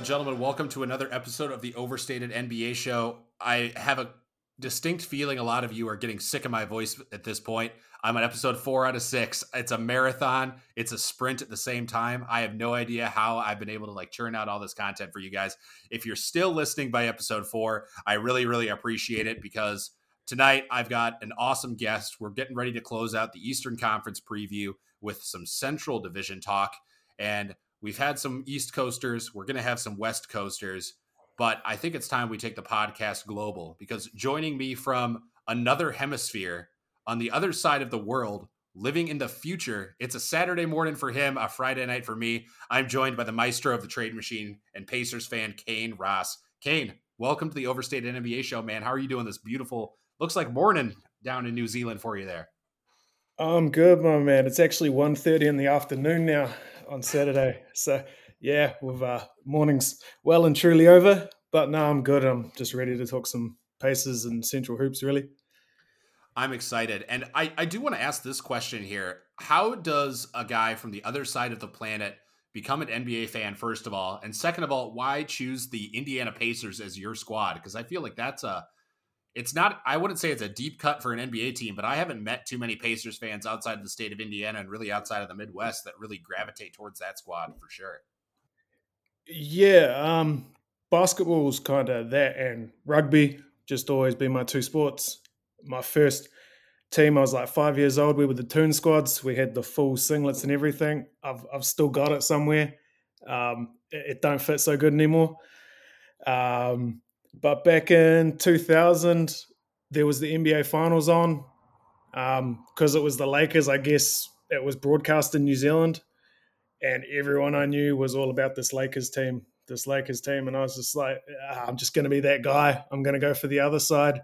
gentlemen, welcome to another episode of the Overstated NBA Show. I have a distinct feeling a lot of you are getting sick of my voice at this point. I'm on episode 4 out of 6. It's a marathon. It's a sprint at the same time. I have no idea how I've been able to churn out all this content for you guys. If you're still listening by episode 4, I really, really appreciate it because tonight I've got an awesome guest. We're getting ready to close out the Eastern Conference preview with some Central Division talk. And we've had some East Coasters. We're going to have some West Coasters. But I think it's time we take the podcast global because joining me from another hemisphere on the other side of the world, living in the future, it's a Saturday morning for him, a Friday night for me. I'm joined by the maestro of the trade machine and Pacers fan, Kane Ross. Kane, welcome to the Overstated NBA Show, man. How are you doing this beautiful, looks like morning down in New Zealand for you there? I'm good, my man. It's actually 1:30 in the afternoon now on Saturday. So, yeah, with morning's well and truly over. But no, I'm good. I'm just ready to talk some Pacers and Central Hoops, really. I'm excited. And I do want to ask this question here. How does a guy from the other side of the planet become an NBA fan, first of all? And second of all, why choose the Indiana Pacers as your squad? Because I feel like it's not, I wouldn't say it's a deep cut for an NBA team, but I haven't met too many Pacers fans outside of the state of Indiana and really outside of the Midwest that really gravitate towards that squad for sure. Yeah, basketball's kind of that, and rugby just always been my two sports. My first team, I was like 5 years old. We were the Toon Squads. We had the full singlets and everything. I've still got it somewhere. It don't fit so good anymore. But back in 2000, there was the NBA Finals on because it was the Lakers. I guess it was broadcast in New Zealand, and everyone I knew was all about this Lakers team. And I was just like, I'm just going to be that guy. I'm going to go for the other side.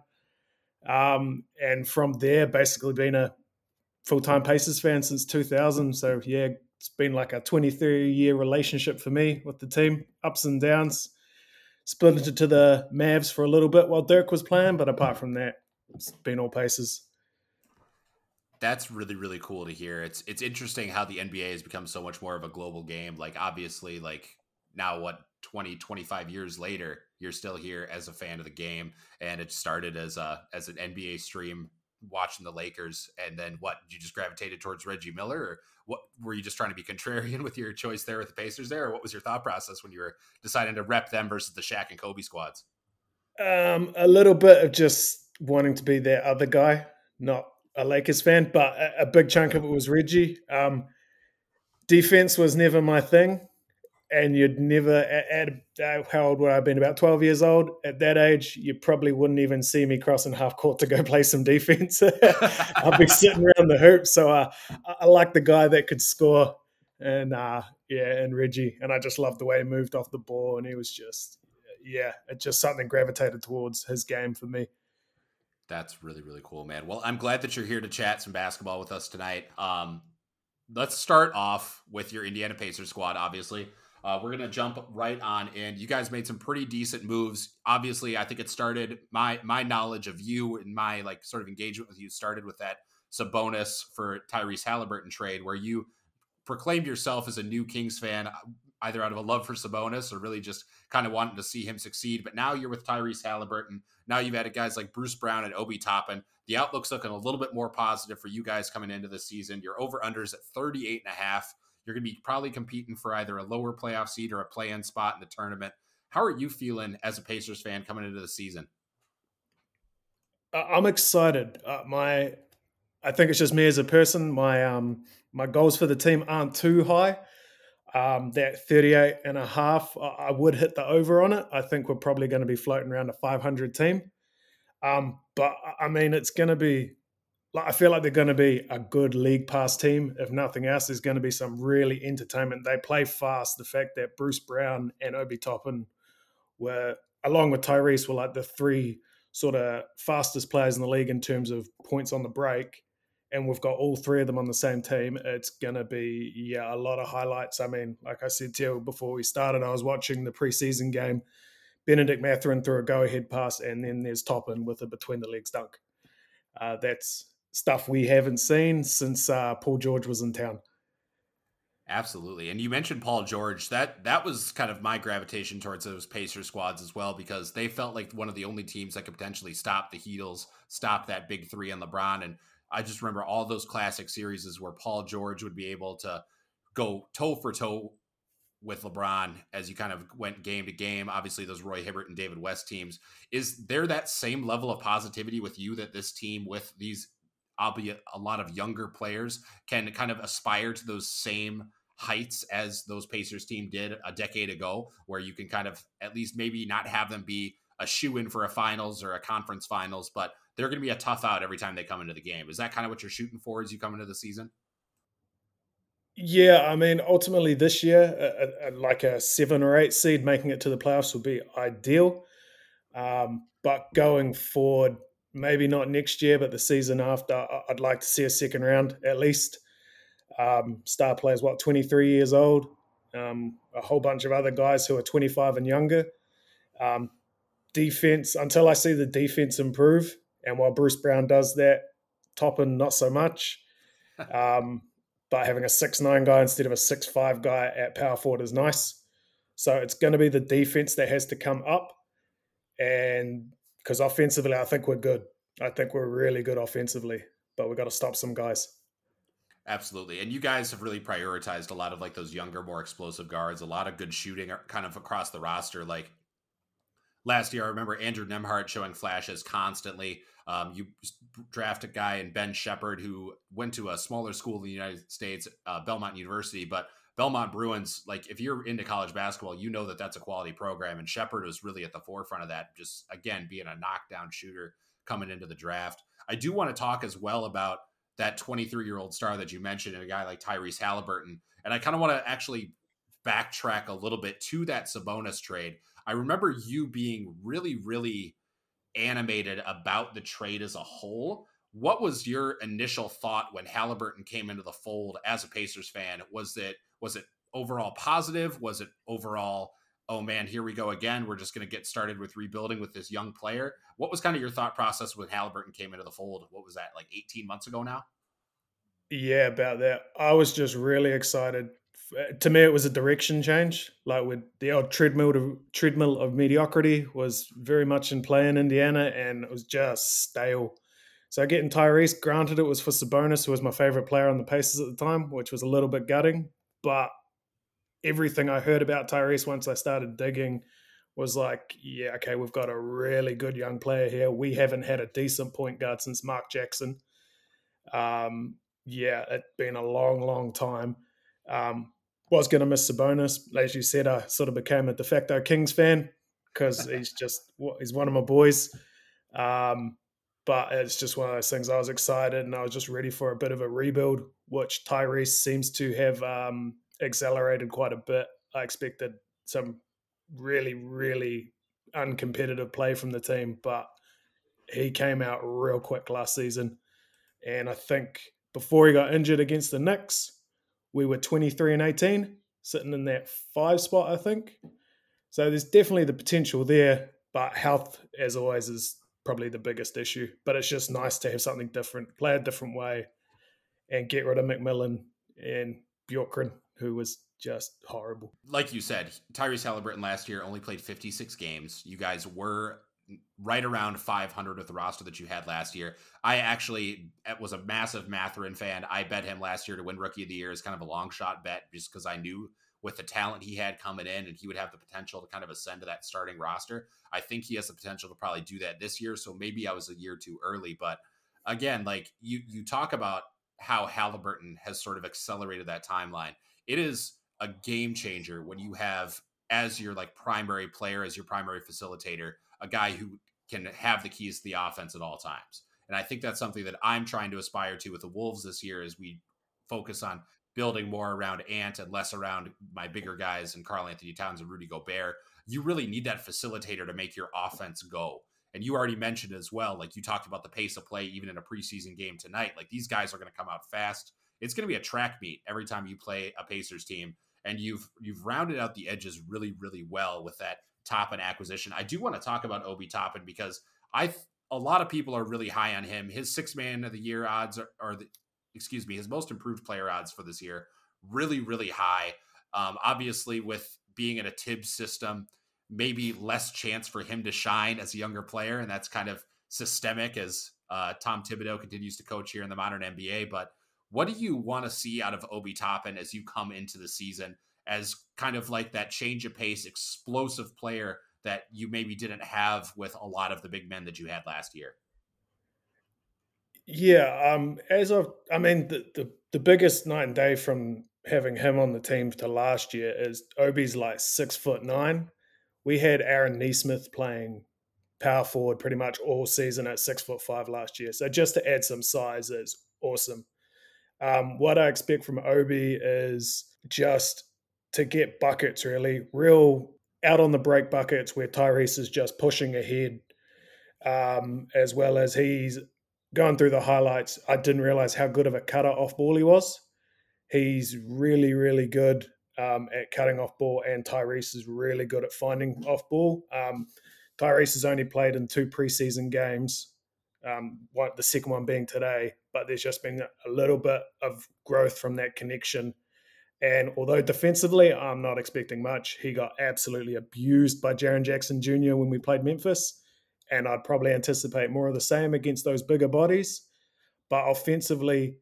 And from there, basically been a full-time Pacers fan since 2000. So yeah, it's been like a 23-year relationship for me with the team, ups and downs. Split into the Mavs for a little bit while Dirk was playing, but apart from that, it's been all Pacers. That's really, really cool to hear. It's interesting how the NBA has become so much more of a global game. Obviously, now what, 20, 25 years later, you're still here as a fan of the game. And it started as an NBA stream watching the Lakers. And then what, you just gravitated towards Reggie Miller, or what, were you just trying to be contrarian with your choice there with the Pacers there? Or what was your thought process when you were deciding to rep them versus the Shaq and Kobe squads? A little bit of just wanting to be that other guy, not a Lakers fan, but a big chunk of it was Reggie. Defense was never my thing, and you'd never, how old would I have been? About 12 years old. At that age, you probably wouldn't even see me crossing half court to go play some defense. I'd be sitting around the hoop. So I like the guy that could score, and and Reggie. And I just loved the way he moved off the ball, and he was just, it's just something gravitated towards his game for me. That's really, really cool, man. Well, I'm glad that you're here to chat some basketball with us tonight. Let's start off with your Indiana Pacers squad, obviously. We're going to jump right on in. You guys made some pretty decent moves. Obviously, I think it started, my knowledge of you and my sort of engagement with you started with that Sabonis for Tyrese Halliburton trade, where you proclaimed yourself as a new Kings fan, either out of a love for Sabonis or really just kind of wanting to see him succeed. But now you're with Tyrese Halliburton. Now you've added guys like Bruce Brown and Obi Toppin. The outlook's looking a little bit more positive for you guys coming into the season. Your over-unders at 38.5. You're going to be probably competing for either a lower playoff seed or a play-in spot in the tournament. How are you feeling as a Pacers fan coming into the season? I'm excited. I think it's just me as a person. My goals for the team aren't too high. That 38 and a half, I would hit the over on it. I think we're probably going to be floating around a 500 team. But I mean, it's going to be, I feel like they're going to be a good league pass team. If nothing else, there's going to be some really entertainment. They play fast. The fact that Bruce Brown and Obi Toppin were, along with Tyrese, were like the three sort of fastest players in the league in terms of points on the break. And we've got all three of them on the same team. It's going to be, a lot of highlights. I mean, like I said to you before we started, I was watching the preseason game. Bennedict Mathurin threw a go-ahead pass, and then there's Toppin with a between-the-legs dunk. That's stuff we haven't seen since Paul George was in town. Absolutely. And you mentioned Paul George. That was kind of my gravitation towards those Pacer squads as well, because they felt like one of the only teams that could potentially stop the Heatles, stop that big three on LeBron. And I just remember all those classic series where Paul George would be able to go toe for toe with LeBron as you kind of went game to game. Obviously, those Roy Hibbert and David West teams. Is there that same level of positivity with you that this team, with these, albeit a lot of younger players, can kind of aspire to those same heights as those Pacers team did a decade ago, where you can kind of at least maybe not have them be a shoe in for a finals or a conference finals, but they're going to be a tough out every time they come into the game? Is that kind of what you're shooting for as you come into the season? Yeah, I mean, ultimately this year, like a 7 or 8 seed making it to the playoffs would be ideal. But going forward, maybe not next year, but the season after, I'd like to see a second round at least. Star players, 23 years old, a whole bunch of other guys who are 25 and younger. Um, Defense, until I see the defense improve, and while Bruce Brown does that, Toppin not so much. Um, but having a 6'9" guy instead of a 6'5" guy at power forward is nice. So it's going to be the defense that has to come up. And because offensively, I think we're good. I think we're really good offensively, but we've got to stop some guys. Absolutely. And you guys have really prioritized a lot of like those younger, more explosive guards, a lot of good shooting kind of across the roster. Like last year, I remember Andrew Nemhart showing flashes constantly. You draft a guy in Ben Shepherd who went to a smaller school in the United States, Belmont University, but Belmont Bruins, like if you're into college basketball, you know that that's a quality program. And Shepherd was really at the forefront of that, just again, being a knockdown shooter coming into the draft. I do want to talk as well about that 23-year-old star that you mentioned, and a guy like Tyrese Halliburton. And I kind of want to actually backtrack a little bit to that Sabonis trade. I remember you being really, really animated about the trade as a whole. What was your initial thought when Halliburton came into the fold as a Pacers fan? Was it overall positive? Was it overall, oh man, here we go again? We're just going to get started with rebuilding with this young player. What was kind of your thought process when Halliburton came into the fold? What was that, like 18 months ago now? Yeah, about that. I was just really excited. To me, it was a direction change. Like with the old treadmill of mediocrity was very much in play in Indiana, and it was just stale. So getting Tyrese, granted, it was for Sabonis, who was my favorite player on the Pacers at the time, which was a little bit gutting. But everything I heard about Tyrese once I started digging was like, yeah, okay, we've got a really good young player here. We haven't had a decent point guard since Mark Jackson. Yeah, it's been a long, long time. Was going to miss Sabonis. As you said, I sort of became a de facto Kings fan because he's one of my boys. Um, but it's just one of those things. I was excited and I was just ready for a bit of a rebuild, which Tyrese seems to have accelerated quite a bit. I expected some really, really uncompetitive play from the team, but he came out real quick last season. And I think before he got injured against the Knicks, we were 23 and 18, sitting in that 5 spot, I think. So there's definitely the potential there, but health, as always, is probably the biggest issue. But it's just nice to have something different, play a different way, and get rid of McMillan and Bjorkgren, who was just horrible. Like you said, Tyrese Halliburton last year only played 56 games. You guys were right around 500 with the roster that you had last year. I actually was a massive Mathurin fan. I bet him last year to win Rookie of the Year as kind of a long shot bet, just because I knew with the talent he had coming in and he would have the potential to kind of ascend to that starting roster. I think he has the potential to probably do that this year. So maybe I was a year too early. But again, like you talk about how Halliburton has sort of accelerated that timeline. It is a game changer when you have as your like primary player, as your primary facilitator, a guy who can have the keys to the offense at all times. And I think that's something that I'm trying to aspire to with the Wolves this year as we focus on building more around Ant and less around my bigger guys and Karl Anthony Towns and Rudy Gobert. You really need that facilitator to make your offense go. And you already mentioned as well, like you talked about the pace of play, even in a preseason game tonight. Like these guys are going to come out fast. It's going to be a track meet every time you play a Pacers team. And you've rounded out the edges really, really well with that Toppin acquisition. I do want to talk about Obi Toppin because a lot of people are really high on him. His 6 man of the year odds his most improved player odds for this year really, really high. Obviously, with being in a Tibbs system, maybe less chance for him to shine as a younger player, and that's kind of systemic as Tom Thibodeau continues to coach here in the modern NBA. But what do you want to see out of Obi Toppin as you come into the season as kind of like that change of pace, explosive player that you maybe didn't have with a lot of the big men that you had last year? Yeah, I mean, the biggest night and day from having him on the team to last year is Obi's like 6'9". We had Aaron Neesmith playing power forward pretty much all season at 6'5" last year. So just to add some size is awesome. What I expect from Obi is just to get buckets, really, real out on the break buckets where Tyrese is just pushing ahead, as well as he's going through the highlights. I didn't realize how good of a cutter off ball he was. He's really, really good at cutting off ball, and Tyrese is really good at finding off ball. Tyrese has only played in 2 preseason games, the second one being today, but there's just been a little bit of growth from that connection. And although defensively, I'm not expecting much, he got absolutely abused by Jaren Jackson Jr. when we played Memphis. And I'd probably anticipate more of the same against those bigger bodies. But offensively,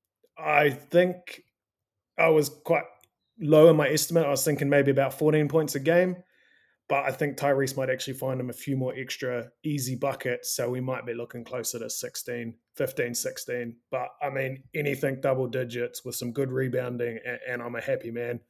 I think I was quite low in my estimate. I was thinking maybe about 14 points a game. But I think Tyrese might actually find him a few more extra easy buckets. So we might be looking closer to 16, 15, 16. But I mean, anything double digits with some good rebounding, and I'm a happy man.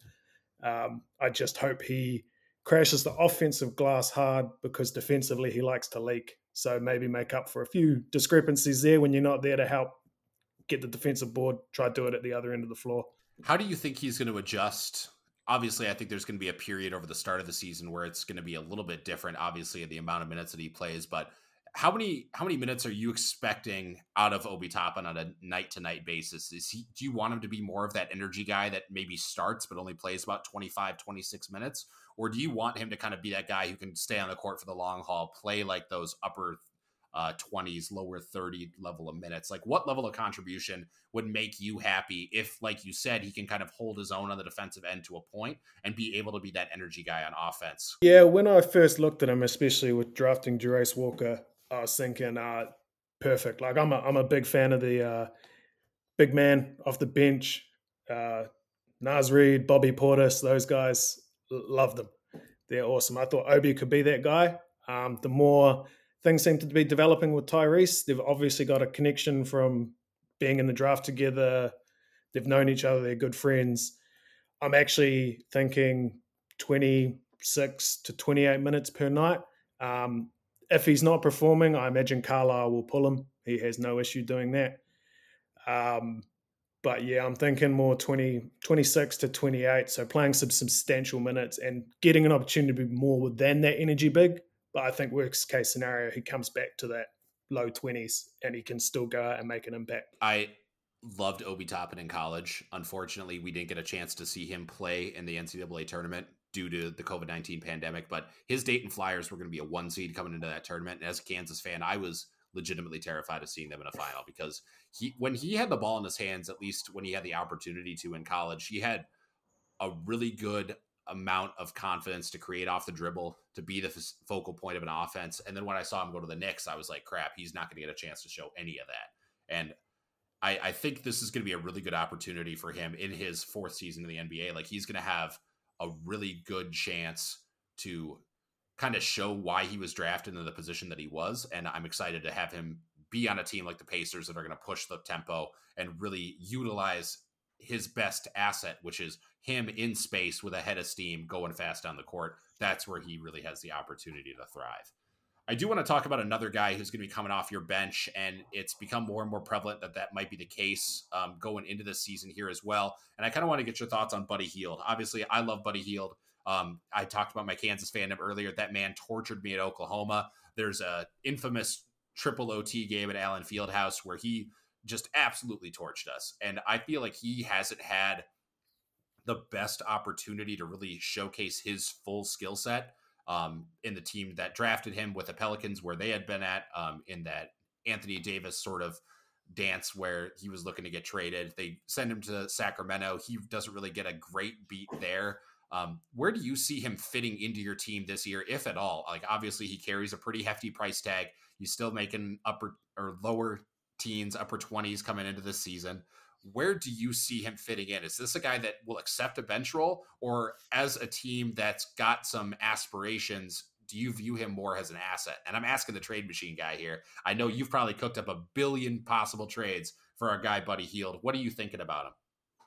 I just hope he crashes the offensive glass hard because defensively he likes to leak. So maybe make up for a few discrepancies there when you're not there to help get the defensive board. Try to do it at the other end of the floor. How do you think he's going to adjust? Obviously, I think there's going to be a period over the start of the season where it's going to be a little bit different, obviously, the amount of minutes that he plays. But how many minutes are you expecting out of Obi Toppin on a night to night basis? Do you want him to be more of that energy guy that maybe starts but only plays about 25, 26 minutes? Or do you want him to kind of be that guy who can stay on the court for the long haul, play like those upper 20s, lower 30 level of minutes? Like, what level of contribution would make you happy if, like you said, he can kind of hold his own on the defensive end to a point and be able to be that energy guy on offense? Yeah, when I first looked at him, especially with drafting Jerace Walker, I was thinking, perfect. Like I'm a big fan of the big man off the bench, uh, Naz Reid, Bobby Portis. Those guys, love them. They're awesome. I thought Obi could be that guy. The more things seem to be developing with Tyrese, they've obviously got a connection from being in the draft together. They've known each other. They're good friends. I'm actually thinking 26 to 28 minutes per night. If he's not performing, I imagine Carlisle will pull him. He has no issue doing that. But yeah, I'm thinking more 26 to 28. So playing some substantial minutes and getting an opportunity to be more than that energy big. But I think worst case scenario, he comes back to that low 20s and he can still go out and make an impact. I loved Obi Toppin in college. Unfortunately, we didn't get a chance to see him play in the NCAA tournament due to the COVID-19 pandemic, but his Dayton Flyers were going to be a 1 seed coming into that tournament. And as a Kansas fan, I was legitimately terrified of seeing them in a final because when he had the ball in his hands, at least when he had the opportunity to in college, he had a really good amount of confidence to create off the dribble, to be the focal point of an offense. And then when I saw him go to the Knicks, I was like, crap, he's not going to get a chance to show any of that. And I think this is going to be a really good opportunity for him in his 4th season in the NBA. Like, he's going to have a really good chance to kind of show why he was drafted into the position that he was. And I'm excited to have him be on a team like the Pacers that are going to push the tempo and really utilize his best asset, which is him in space with a head of steam going fast down the court. That's where he really has the opportunity to thrive. I do want to talk about another guy who's going to be coming off your bench, and it's become more and more prevalent that might be the case going into this season here as well. And I kind of want to get your thoughts on Buddy Hield. Obviously, I love Buddy Hield. I talked about my Kansas fandom earlier. That man tortured me at Oklahoma. There's a infamous triple OT game at Allen Fieldhouse where he just absolutely torched us. And I feel like he hasn't had the best opportunity to really showcase his full skill set in the team that drafted him with the Pelicans, where they had been at in that Anthony Davis sort of dance where he was looking to get traded. They send him to Sacramento. He doesn't really get a great beat there. Where do you see him fitting into your team this year, if at all? Like, obviously, he carries a pretty hefty price tag. He's still making upper or lower teens, upper 20s coming into this season. Where do you see him fitting in? Is this a guy that will accept a bench role, or as a team that's got some aspirations, do you view him more as an asset? And I'm asking the trade machine guy here. I know you've probably cooked up a billion possible trades for our guy, Buddy Hield. What are you thinking about him?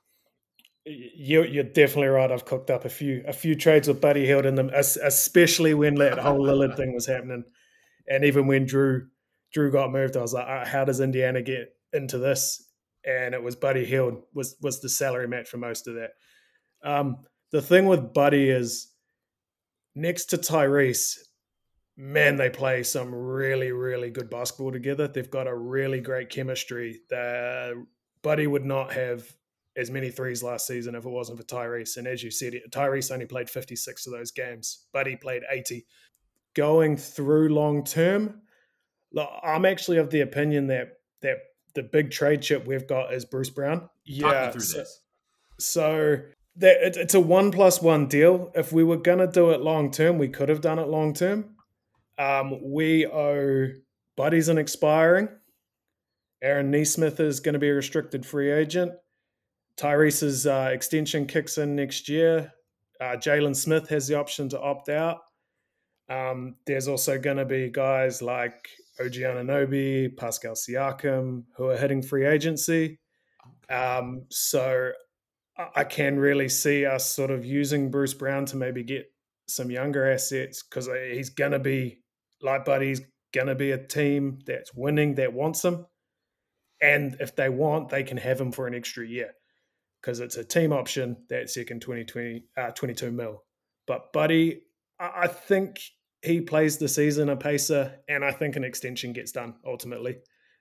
You're definitely right. I've cooked up a few trades with Buddy Hield in them, especially when that whole Lillard thing was happening, and even when Drew got moved, I was like, how does Indiana get into this? And it was Buddy Hield was the salary match for most of that. The thing with Buddy is next to Tyrese, man, they play some really, really good basketball together. They've got a really great chemistry. Buddy would not have as many threes last season if it wasn't for Tyrese. And as you said, Tyrese only played 56 of those games. Buddy played 80. Going through long term, I'm actually of the opinion that the big trade chip we've got is Bruce Brown. Talk me through this. So it's a 1+1 deal. If we were going to do it long term, we could have done it long term. We owe Buddy's an expiring. Aaron Nesmith is going to be a restricted free agent. Tyrese's extension kicks in next year. Jalen Smith has the option to opt out. There's also going to be guys like OG Anunoby, Pascal Siakam, who are hitting free agency. So I can really see us sort of using Bruce Brown to maybe get some younger assets, because he's going to be, like Buddy's going to be a team that's winning, that wants him. And if they want, they can have him for an extra year, because it's a team option that's second 22 mil. But Buddy, I think he plays the season a pacer, and I think an extension gets done ultimately.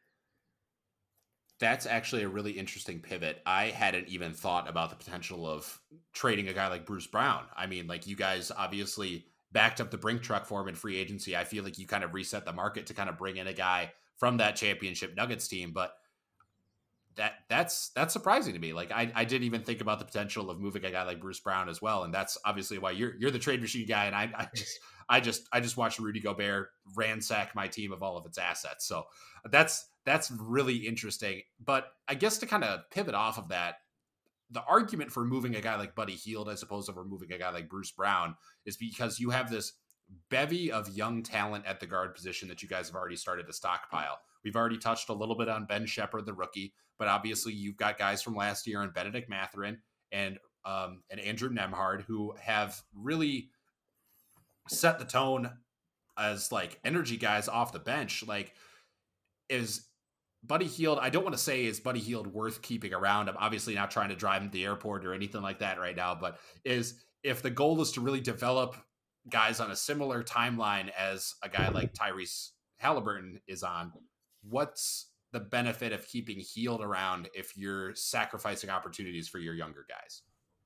That's actually a really interesting pivot. I hadn't even thought about the potential of trading a guy like Bruce Brown. I mean, like, you guys obviously backed up the Brink truck for him in free agency. I feel like you kind of reset the market to kind of bring in a guy from that championship Nuggets team, but that's surprising to me. Like, I didn't even think about the potential of moving a guy like Bruce Brown as well, and that's obviously why you're the trade machine guy, and I just watched Rudy Gobert ransack my team of all of its assets. So that's really interesting. But I guess to kind of pivot off of that, the argument for moving a guy like Buddy Hield as opposed to removing a guy like Bruce Brown is because you have this bevy of young talent at the guard position that you guys have already started to stockpile. We've already touched a little bit on Ben Shepherd, the rookie, but obviously you've got guys from last year and Benedict Mathurin and Andrew Nembhard, who have really set the tone as like energy guys off the bench. Like, is Buddy Hield, I don't want to say is Buddy Hield worth keeping around. I'm obviously not trying to drive him to the airport or anything like that right now, but if the goal is to really develop guys on a similar timeline as a guy like Tyrese Halliburton is on, what's the benefit of keeping Hield around if you're sacrificing opportunities for your younger guys?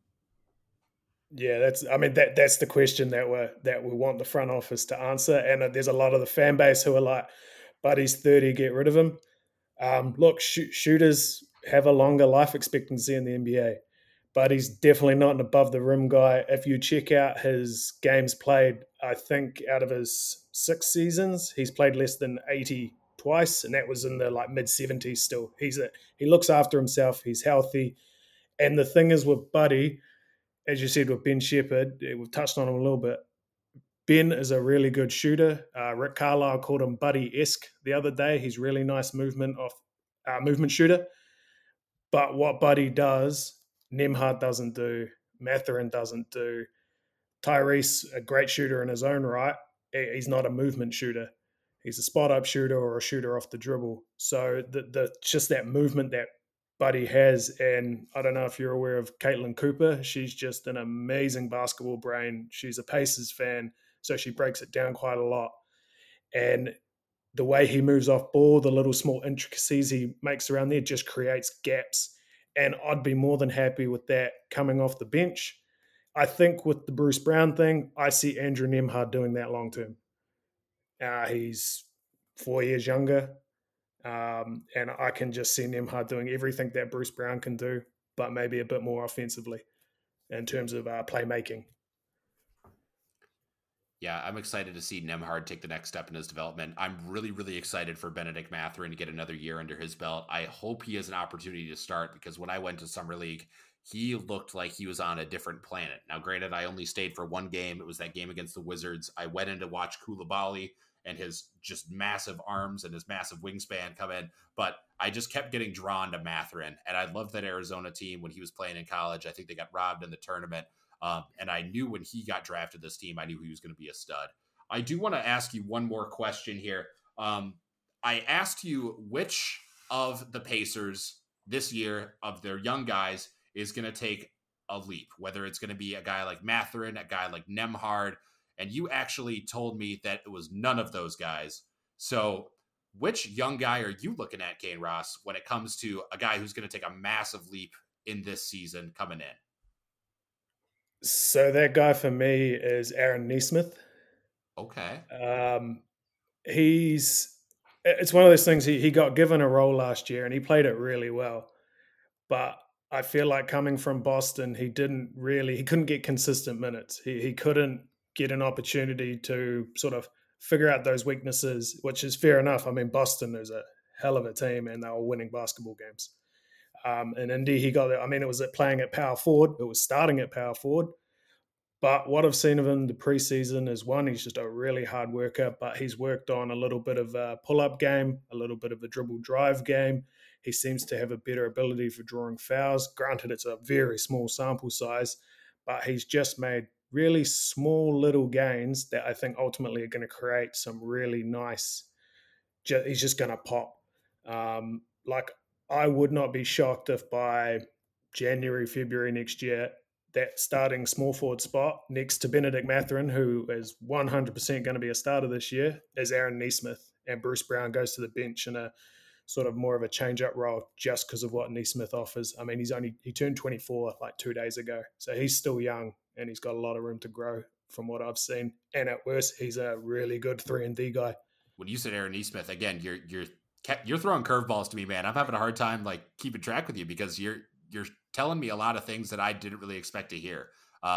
Yeah, that's the question that we want the front office to answer. And there's a lot of the fan base who are like, Buddy's 30, get rid of him. Look, shooters have a longer life expectancy in the NBA, but he's definitely not an above the rim guy. If you check out his games played, I think out of his 6 seasons, he's played less than 80 twice, and that was in the like mid 70s. Still, he looks after himself. He's healthy, and the thing is with Buddy, as you said with Ben Shepherd, we've touched on him a little bit. Ben is a really good shooter. Rick Carlisle called him Buddy-esque the other day. He's really nice movement shooter. But what Buddy does, Nembhard doesn't do, Mathurin doesn't do. Tyrese, a great shooter in his own right, he's not a movement shooter. He's a spot-up shooter or a shooter off the dribble. So the just that movement that Buddy has, and I don't know if you're aware of Caitlin Cooper. She's just an amazing basketball brain. She's a Pacers fan, so she breaks it down quite a lot. And the way he moves off ball, the little small intricacies he makes around there just creates gaps. And I'd be more than happy with that coming off the bench. I think with the Bruce Brown thing, I see Andrew Nembhard doing that long term. He's 4 years younger. And I can just see Nemhard doing everything that Bruce Brown can do, but maybe a bit more offensively in terms of playmaking. Yeah, I'm excited to see Nemhard take the next step in his development. I'm really, really excited for Benedict Mathurin to get another year under his belt. I hope he has an opportunity to start because when I went to Summer League, he looked like he was on a different planet. Now, granted, I only stayed for one game. It was that game against the Wizards. I went in to watch Koulibaly and his just massive arms and his massive wingspan come in, but I just kept getting drawn to Mathurin. And I loved that Arizona team when he was playing in college. I think they got robbed in the tournament. And I knew when he got drafted this team, I knew he was going to be a stud. I do want to ask you one more question here. I asked you which of the Pacers this year of their young guys is going to take a leap, whether it's going to be a guy like Mathurin, a guy like Nemhard, and you actually told me that it was none of those guys. So which young guy are you looking at, Kane Ross, when it comes to a guy who's going to take a massive leap in this season coming in? So that guy for me is Aaron Nesmith. Okay. It's one of those things, he got given a role last year and he played it really well. But I feel like coming from Boston, he couldn't get consistent minutes. He couldn't get an opportunity to sort of figure out those weaknesses, which is fair enough. I mean, Boston is a hell of a team and they were winning basketball games. In Indy, it was playing at power forward. It was starting at power forward. But what I've seen of him the preseason is one, he's just a really hard worker, but he's worked on a little bit of a pull-up game, a little bit of a dribble drive game. He seems to have a better ability for drawing fouls. Granted, it's a very small sample size, but he's just made really small little gains that I think ultimately are going to create some really nice. He's just going to pop. Like I would not be shocked if by January, February next year, that starting small forward spot next to Benedict Mathurin, who is 100% going to be a starter this year, is Aaron Nesmith, and Bruce Brown goes to the bench in a sort of more of a change-up role just because of what Nesmith offers. I mean, he turned 24 like 2 days ago, so he's still young and he's got a lot of room to grow from what I've seen. And at worst, he's a really good 3-and-D guy. When you said Aaron Nesmith, again, you're throwing curveballs to me, man. I'm having a hard time like keeping track with you because you're telling me a lot of things that I didn't really expect to hear.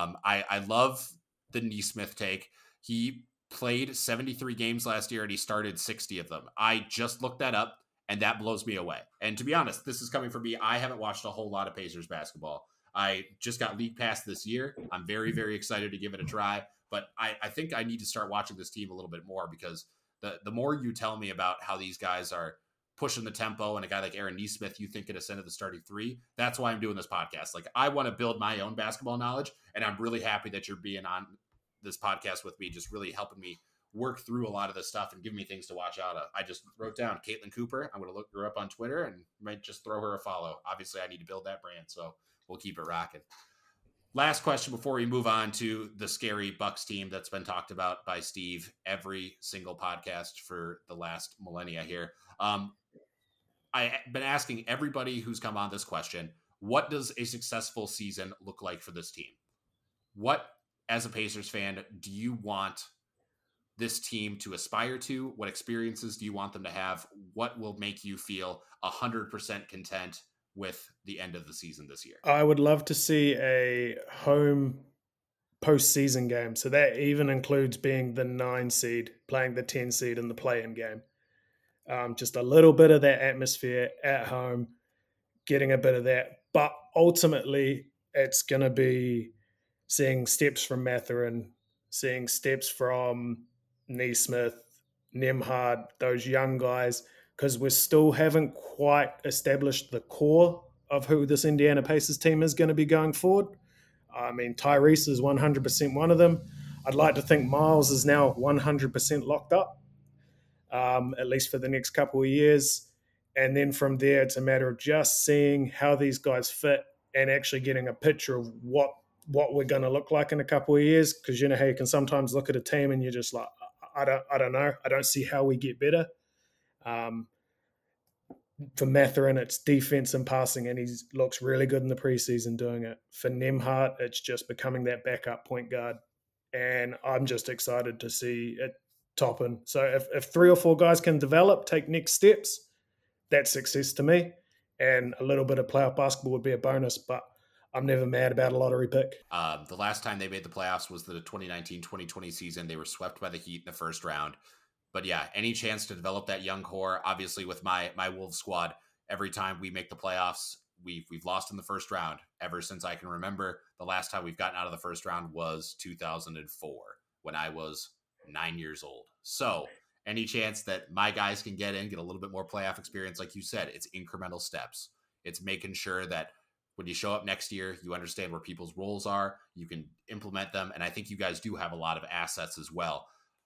I love the Nesmith take. He played 73 games last year and he started 60 of them. I just looked that up and that blows me away. And to be honest, this is coming from me. I haven't watched a whole lot of Pacers basketball. I just got League Pass this year. I'm very, very excited to give it a try. But I think I need to start watching this team a little bit more because the more you tell me about how these guys are pushing the tempo and a guy like Aaron Nesmith you think could ascend to the starting three, that's why I'm doing this podcast. Like I want to build my own basketball knowledge, and I'm really happy that you're being on this podcast with me, just really helping me work through a lot of this stuff and give me things to watch out of. I just wrote down Caitlin Cooper. I'm going to look her up on Twitter and might just throw her a follow. Obviously, I need to build that brand, so we'll keep it rocking. Last question before we move on to the scary Bucks team that's been talked about by Steve every single podcast for the last millennia here. I've been asking everybody who's come on this question, what does a successful season look like for this team? What, as a Pacers fan, do you want this team to aspire to? What experiences do you want them to have? What will make you feel 100% content with the end of the season this year? I would love to see a home postseason game. So that even includes being the 9 seed, playing the 10 seed in the play-in game. Just a little bit of that atmosphere at home, getting a bit of that. But ultimately, it's going to be seeing steps from Mathurin, seeing steps from Nesmith, Nemhard, those young guys, because we still haven't quite established the core of who this Indiana Pacers team is going to be going forward. I mean, Tyrese is 100% one of them. I'd like to think Miles is now 100% locked up, at least for the next couple of years. And then from there, it's a matter of just seeing how these guys fit and actually getting a picture of what we're going to look like in a couple of years. Because you know how you can sometimes look at a team and you're just like, I don't know. I don't see how we get better. For Mathurin, it's defense and passing, and he looks really good in the preseason doing it. For Nemhard, it's just becoming that backup point guard. And I'm just excited to see it topping. So if 3 or 4 guys can develop, take next steps, that's success to me. And a little bit of playoff basketball would be a bonus, but I'm never mad about a lottery pick. The last time they made the playoffs was the 2019-2020 season. They were swept by the Heat in the first round. But yeah, any chance to develop that young core? Obviously, with my Wolves squad, every time we make the playoffs, we've lost in the first round ever since I can remember. The last time we've gotten out of the first round was 2004 when I was 9 years old. So any chance that my guys can get a little bit more playoff experience, like you said, it's incremental steps. It's making sure that when you show up next year, you understand where people's roles are, you can implement them, and I think you guys do have a lot of assets as well.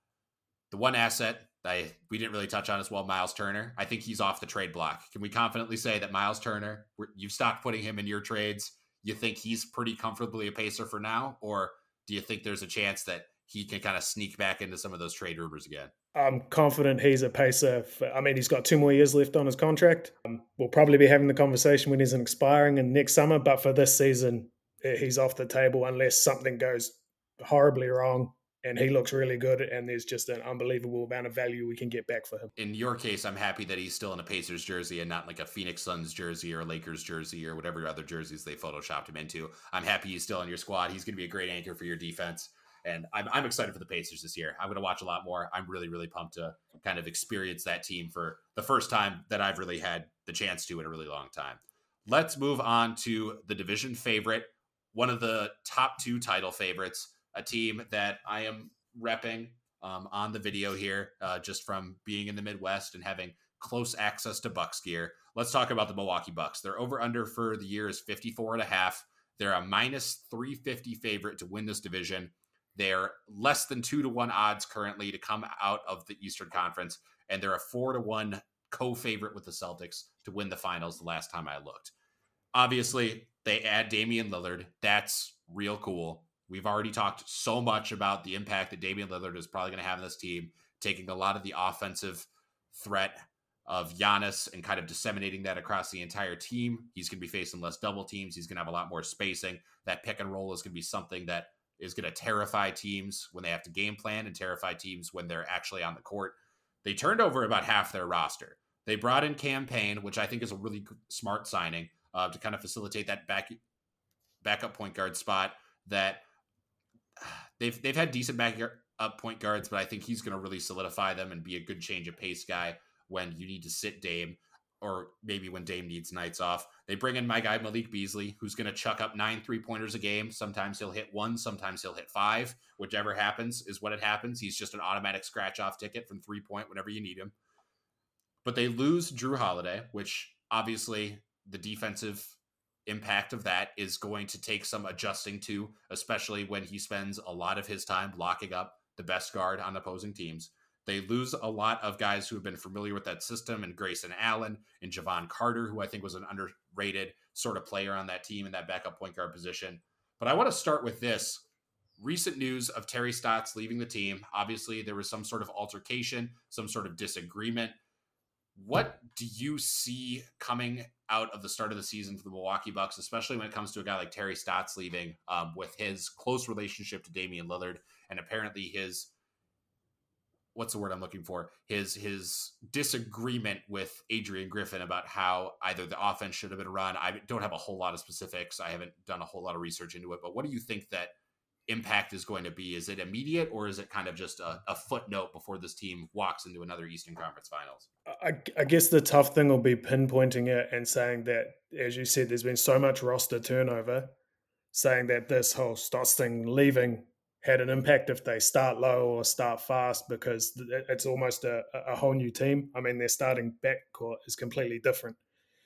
The one asset we didn't really touch on as well, Miles Turner. I think he's off the trade block. Can we confidently say that Miles Turner, you've stopped putting him in your trades? You think he's pretty comfortably a Pacer for now? Or do you think there's a chance that he can kind of sneak back into some of those trade rumors again? I'm confident he's a Pacer. He's got 2 more years left on his contract. We'll probably be having the conversation when he's expiring in next summer, but for this season, he's off the table unless something goes horribly wrong and he looks really good and there's just an unbelievable amount of value we can get back for him. In your case, I'm happy that he's still in a Pacers jersey and not like a Phoenix Suns jersey or a Lakers jersey or whatever other jerseys they photoshopped him into. I'm happy he's still in your squad. He's going to be a great anchor for your defense. And I'm excited for the Pacers this year. I'm going to watch a lot more. I'm really, really pumped to kind of experience that team for the first time that I've really had the chance to in a really long time. Let's move on to the division favorite, one of the top 2 title favorites, a team that I am repping on the video here, just from being in the Midwest and having close access to Bucks gear. Let's talk about the Milwaukee Bucks. Their over-under for the year is 54.5. They're a minus 350 favorite to win this division. They're less than 2-1 odds currently to come out of the Eastern Conference, and they're a 4-1 co-favorite with the Celtics to win the finals the last time I looked. Obviously, they add Damian Lillard. That's real cool. We've already talked so much about the impact that Damian Lillard is probably going to have on this team, taking a lot of the offensive threat of Giannis and kind of disseminating that across the entire team. He's going to be facing less double teams. He's going to have a lot more spacing. That pick and roll is going to be something that is going to terrify teams when they have to game plan and terrify teams when they're actually on the court. They turned over about half their roster. They brought in Cam Payne, which I think is a really smart signing to kind of facilitate that backup point guard spot that they've had decent backup point guards, but I think he's going to really solidify them and be a good change of pace guy when you need to sit Dame, or maybe when Dame needs nights off. They bring in my guy Malik Beasley, who's going to chuck up 9 3-pointers a game. Sometimes he'll hit 1, sometimes he'll hit 5. Whichever happens is what it happens. He's just an automatic scratch-off ticket from 3-point whenever you need him. But they lose Jrue Holiday, which obviously the defensive impact of that is going to take some adjusting to, especially when he spends a lot of his time locking up the best guard on opposing teams. They lose a lot of guys who have been familiar with that system, and Grayson Allen and Javon Carter, who I think was an underrated sort of player on that team in that backup point guard position. But I want to start with this. Recent news of Terry Stotts leaving the team. Obviously, there was some sort of altercation, some sort of disagreement. What do you see coming out of the start of the season for the Milwaukee Bucks, especially when it comes to a guy like Terry Stotts leaving, with his close relationship to Damian Lillard and apparently his, what's the word I'm looking for? His disagreement with Adrian Griffin about how either the offense should have been run. I don't have a whole lot of specifics. I haven't done a whole lot of research into it, but what do you think that impact is going to be? Is it immediate, or is it kind of just a footnote before this team walks into another Eastern Conference Finals? I guess the tough thing will be pinpointing it and saying that, as you said, there's been so much roster turnover, saying that this whole Stotts thing leaving had an impact if they start low or start fast, because it's almost a whole new team. I mean, their starting backcourt is completely different.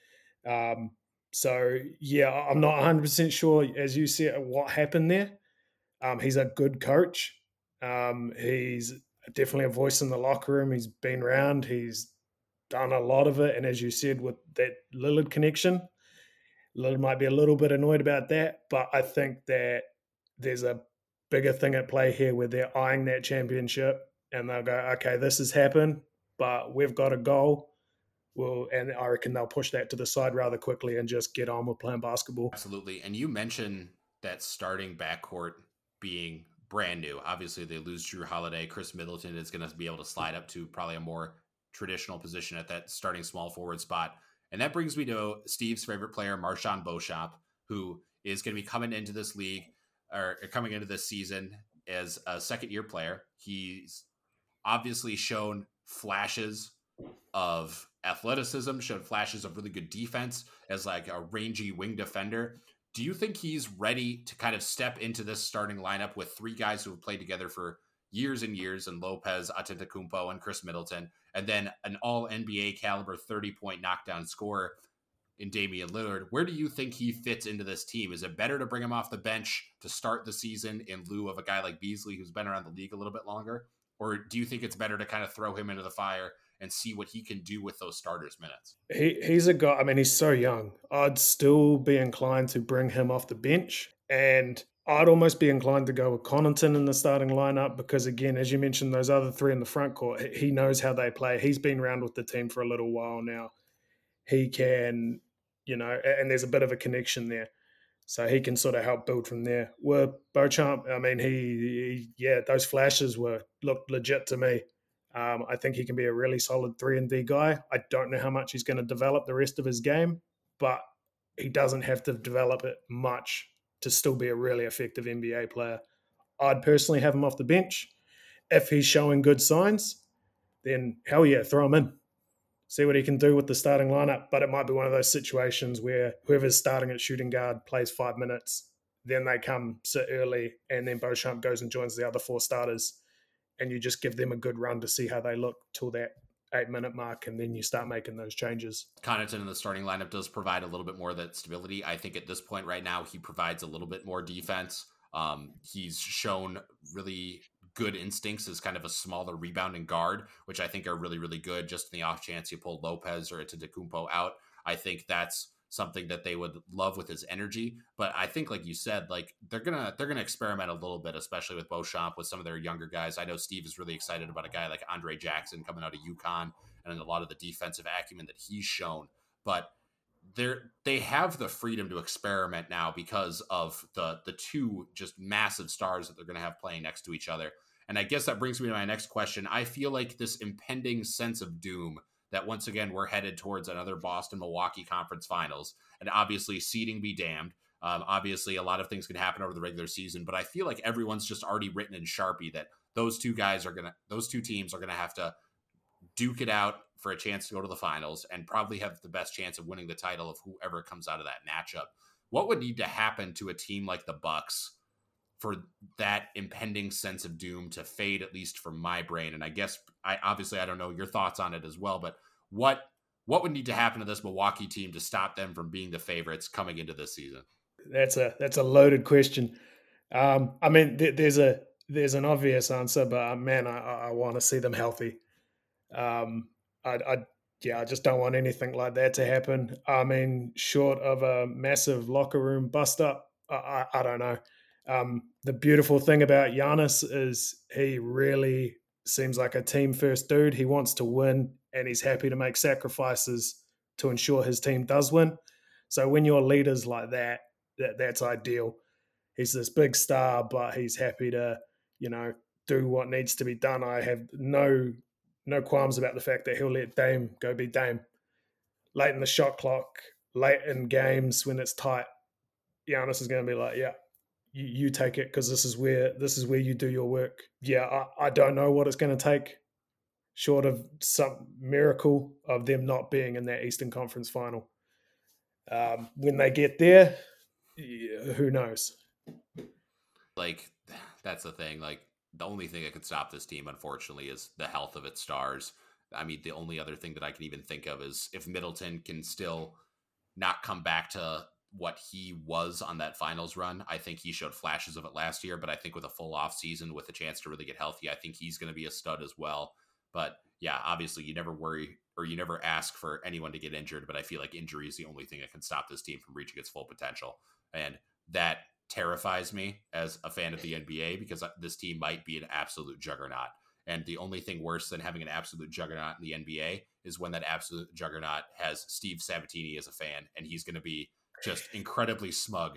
So, yeah, I'm not 100% sure, as you said, what happened there. He's a good coach. He's definitely a voice in the locker room. He's been around. He's done a lot of it. And as you said, with that Lillard connection, Lillard might be a little bit annoyed about that. But I think that there's a bigger thing at play here where they're eyeing that championship and they'll go, okay, this has happened, but we've got a goal. And I reckon they'll push that to the side rather quickly and just get on with playing basketball. Absolutely. And you mentioned that starting backcourt being brand new. Obviously, they lose Jrue Holiday. Chris Middleton is going to be able to slide up to probably a more traditional position at that starting small forward spot. And that brings me to Steve's favorite player, Marchand Beauchamp, who is going to be coming into this league or coming into this season as a second-year player. He's obviously shown flashes of athleticism, showed flashes of really good defense as like a rangy wing defender. Do you think he's ready to kind of step into this starting lineup with three guys who have played together for years and years, and Lopez, Antetokounmpo, and Chris Middleton, and then an all NBA caliber 30-point knockdown scorer in Damian Lillard? Where do you think he fits into this team? Is it better to bring him off the bench to start the season in lieu of a guy like Beasley, who's been around the league a little bit longer? Or do you think it's better to kind of throw him into the fire and see what he can do with those starters minutes? He's a guy, I mean, he's so young. I'd still be inclined to bring him off the bench, and I'd almost be inclined to go with Connaughton in the starting lineup because, again, as you mentioned, those other three in the front court, he knows how they play. He's been around with the team for a little while now. He can, and there's a bit of a connection there. So he can sort of help build from there. With Beauchamp, I mean, those flashes looked legit to me. I think he can be a really solid 3-and-D guy. I don't know how much he's going to develop the rest of his game, but he doesn't have to develop it much to still be a really effective NBA player. I'd personally have him off the bench. If he's showing good signs, then hell yeah, throw him in. See what he can do with the starting lineup. But it might be one of those situations where whoever's starting at shooting guard plays 5 minutes, then they come sit early, and then Beauchamp goes and joins the other four starters, and you just give them a good run to see how they look till that 8-minute mark, and then you start making those changes. Connaughton in the starting lineup does provide a little bit more of that stability. I think at this point right now, he provides a little bit more defense. He's shown really good instincts as kind of a smaller rebounding guard, which I think are really, really good. Just in the off chance you pull Lopez or Antetokounmpo out, I think that's something that they would love with his energy. But I think, like you said, like they're gonna experiment a little bit, especially with Beauchamp, with some of their younger guys. I know Steve is really excited about a guy like Andre Jackson coming out of UConn and a lot of the defensive acumen that he's shown. But they have the freedom to experiment now because of the two just massive stars that they're going to have playing next to each other. And I guess that brings me to my next question. I feel like this impending sense of doom that once again we're headed towards another Boston-Milwaukee conference finals, and obviously seeding be damned. Obviously, a lot of things can happen over the regular season, but I feel like everyone's just already written in Sharpie that those two teams are gonna have to duke it out for a chance to go to the finals and probably have the best chance of winning the title of whoever comes out of that matchup. What would need to happen to a team like the Bucks for that impending sense of doom to fade, at least from my brain? And I guess I don't know your thoughts on it as well, but what would need to happen to this Milwaukee team to stop them from being the favorites coming into this season? That's a loaded question. I mean, there's an obvious answer, but man, I want to see them healthy. I just don't want anything like that to happen. I mean, short of a massive locker room bust up, I don't know. The beautiful thing about Giannis is he really seems like a team first dude. He wants to win, and he's happy to make sacrifices to ensure his team does win. So when your leader's like that, that's ideal. He's this big star, but he's happy to, do what needs to be done. I have no qualms about the fact that he'll let Dame go be Dame. Late in the shot clock, late in games when it's tight, Giannis is going to be like, yeah, you take it because this is where you do your work. Yeah, I don't know what it's going to take, short of some miracle of them not being in that Eastern Conference final. When they get there, who knows? Like, that's the thing. Like, the only thing that could stop this team, unfortunately, is the health of its stars. I mean, the only other thing that I can even think of is if Middleton can still not come back to what he was on that finals run. I think he showed flashes of it last year, but I think with a full off season with a chance to really get healthy, I think he's going to be a stud as well. But yeah, obviously you never worry or you never ask for anyone to get injured, but I feel like injury is the only thing that can stop this team from reaching its full potential. And that terrifies me as a fan of the NBA because this team might be an absolute juggernaut. And the only thing worse than having an absolute juggernaut in the NBA is when that absolute juggernaut has Steve Sabatini as a fan, and he's going to be just incredibly smug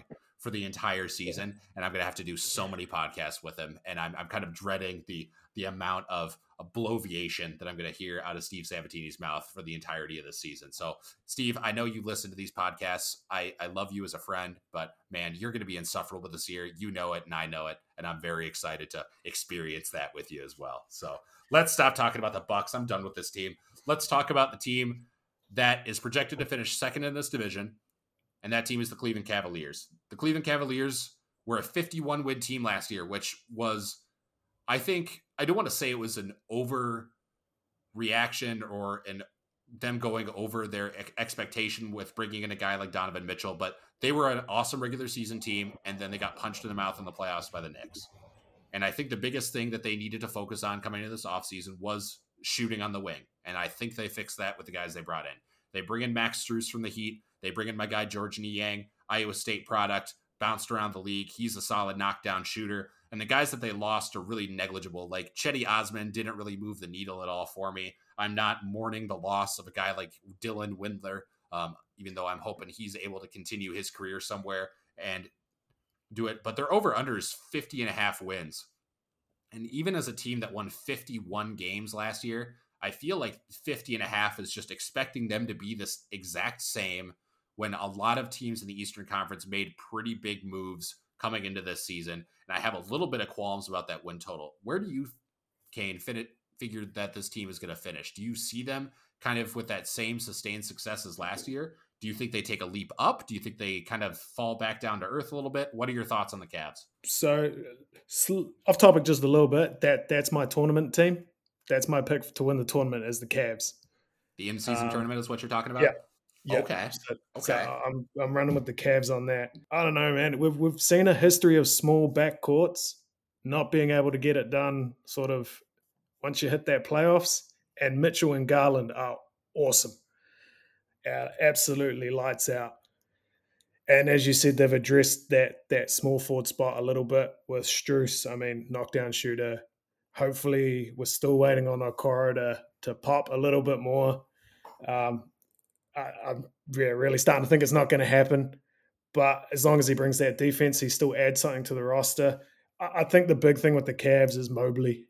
for the entire season, and I'm going to have to do so many podcasts with him. And I'm kind of dreading the amount of bloviation that I'm going to hear out of Steve Sabatini's mouth for the entirety of the season. So, Steve, I know you listen to these podcasts. I love you as a friend, but man, you're going to be insufferable this year. You know it, and I know it, and I'm very excited to experience that with you as well. So let's stop talking about the Bucks. I'm done with this team. Let's talk about the team that is projected to finish second in this division, and that team is the Cleveland Cavaliers. The Cleveland Cavaliers were a 51-win team last year, which was, I think, I don't want to say it was an overreaction or them going over their expectation with bringing in a guy like Donovan Mitchell, but they were an awesome regular season team, and then they got punched in the mouth in the playoffs by the Knicks. And I think the biggest thing that they needed to focus on coming into this offseason was shooting on the wing. And I think they fixed that with the guys they brought in. They bring in Max Strus from the Heat. They bring in my guy, George Niang, Iowa State product, bounced around the league. He's a solid knockdown shooter. And the guys that they lost are really negligible. Like Chetty Osman didn't really move the needle at all for me. I'm not mourning the loss of a guy like Dylan Windler, even though I'm hoping he's able to continue his career somewhere and do it. But their over-under is 50.5 wins. And even as a team that won 51 games last year, I feel like 50.5 is just expecting them to be this exact same when a lot of teams in the Eastern Conference made pretty big moves coming into this season. And I have a little bit of qualms about that win total. Where do you, Kane, figure that this team is going to finish? Do you see them kind of with that same sustained success as last year? Do you think they take a leap up? Do you think they kind of fall back down to earth a little bit? What are your thoughts on the Cavs? So off topic just a little bit, that's my tournament team. That's my pick to win the tournament is the Cavs. The in-season tournament is what you're talking about? Yeah. Okay. So I'm running with the Cavs on that. I don't know, man. We've seen a history of small backcourts not being able to get it done sort of once you hit that playoffs, and Mitchell and Garland are awesome. Absolutely lights out. And as you said, they've addressed that small forward spot a little bit with Strus. I mean, knockdown shooter. Hopefully, we're still waiting on Okoro to pop a little bit more. I'm really starting to think it's not going to happen. But as long as he brings that defense, he still adds something to the roster. I think the big thing with the Cavs is Mobley.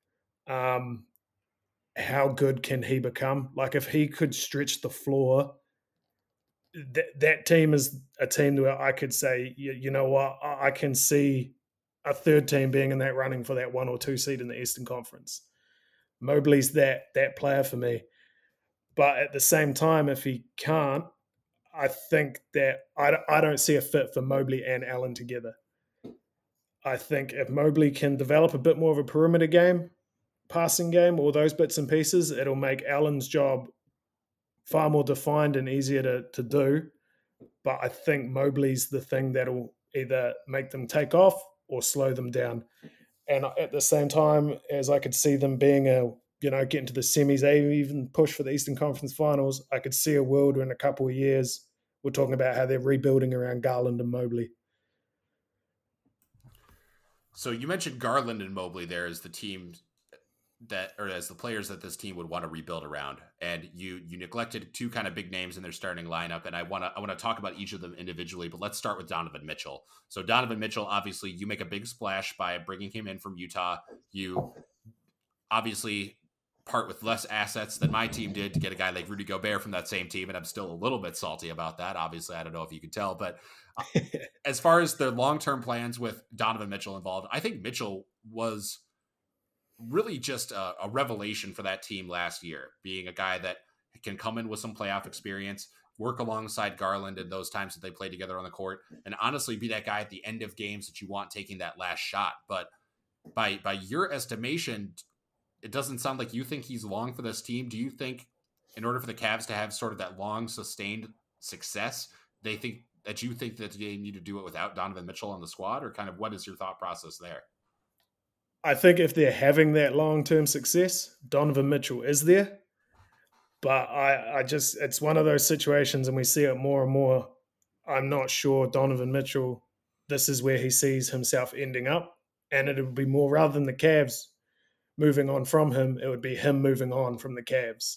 How good can he become? Like if he could stretch the floor, that team is a team where I could say, you know what, I can see a third team being in that running for that 1 or 2 seed in the Eastern Conference. Mobley's that player for me. But at the same time, if he can't, I think that I don't see a fit for Mobley and Allen together. I think if Mobley can develop a bit more of a perimeter game, passing game, all those bits and pieces, it'll make Allen's job far more defined and easier to do. But I think Mobley's the thing that'll either make them take off or slow them down. And at the same time, as I could see them being getting to the semis, they even push for the Eastern Conference Finals, I could see a world where in a couple of years we're talking about how they're rebuilding around Garland and Mobley. So you mentioned Garland and Mobley there as the team as the players that this team would want to rebuild around, and you neglected 2 kind of big names in their starting lineup, and I want to talk about each of them individually, but let's start with Donovan Mitchell. So Donovan Mitchell, obviously, you make a big splash by bringing him in from Utah. You obviously part with less assets than my team did to get a guy like Rudy Gobert from that same team, and I'm still a little bit salty about that. Obviously, I don't know if you could tell, but as far as their long-term plans with Donovan Mitchell involved, I think Mitchell was really just a revelation for that team last year, being a guy that can come in with some playoff experience, work alongside Garland in those times that they play together on the court, and honestly be that guy at the end of games that you want taking that last shot. But by your estimation, it doesn't sound like you think he's long for this team. Do you think in order for the Cavs to have sort of that long sustained success, you think that they need to do it without Donovan Mitchell on the squad, or kind of what is your thought process there? I think if they're having that long-term success, Donovan Mitchell is there. But it's one of those situations, and we see it more and more. I'm not sure Donovan Mitchell, this is where he sees himself ending up. And it would be more, rather than the Cavs moving on from him, it would be him moving on from the Cavs.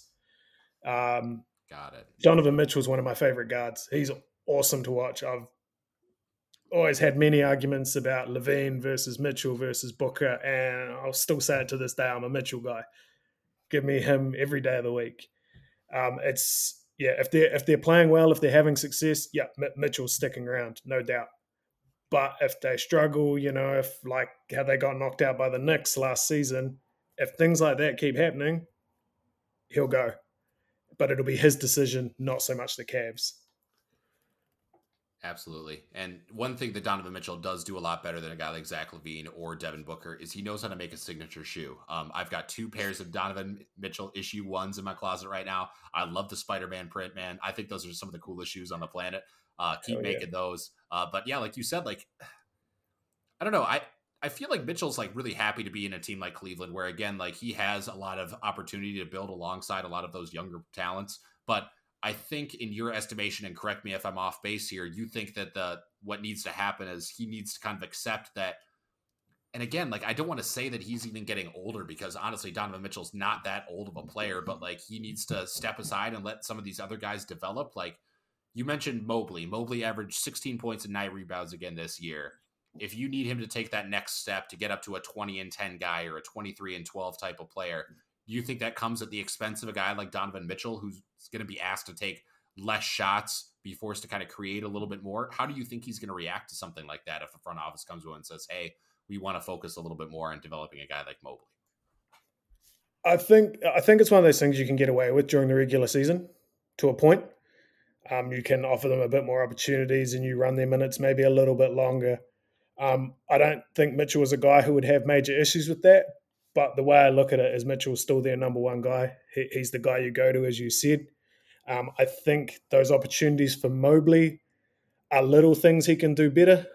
Got it. Donovan Mitchell is one of my favorite guards. He's awesome to watch. always had many arguments about Levine versus Mitchell versus Booker, and I'll still say it to this day. I'm a Mitchell guy. Give me him every day of the week. It's yeah, if they're playing well, if they're having success, yeah, Mitchell's sticking around, no doubt. But if they struggle, if like how they got knocked out by the Knicks last season, if things like that keep happening, he'll go. But it'll be his decision, not so much the Cavs. Absolutely. And one thing that Donovan Mitchell does do a lot better than a guy like Zach LaVine or Devin Booker is he knows how to make a signature shoe. I've got 2 pairs of Donovan Mitchell issue 1s in my closet right now. I love the Spider-Man print, man. I think those are some of the coolest shoes on the planet. Keep making those. But yeah, like you said, like, I don't know. I feel like Mitchell's like really happy to be in a team like Cleveland, where again, like he has a lot of opportunity to build alongside a lot of those younger talents. But I think in your estimation, and correct me if I'm off base here, you think that what needs to happen is he needs to kind of accept that. And again, like I don't want to say that he's even getting older because honestly, Donovan Mitchell's not that old of a player, but like he needs to step aside and let some of these other guys develop. Like you mentioned Mobley. Mobley averaged 16 points and 9 rebounds again this year. If you need him to take that next step to get up to a 20 and 10 guy or a 23 and 12 type of player, do you think that comes at the expense of a guy like Donovan Mitchell, who's going to be asked to take less shots, be forced to kind of create a little bit more? How do you think he's going to react to something like that if the front office comes to him and says, hey, we want to focus a little bit more on developing a guy like Mobley? I think it's one of those things you can get away with during the regular season to a point. You can offer them a bit more opportunities and you run their minutes maybe a little bit longer. I don't think Mitchell was a guy who would have major issues with that. But the way I look at it is Mitchell's still their number one guy. He's the guy you go to, as you said. I think those opportunities for Mobley are little things he can do better.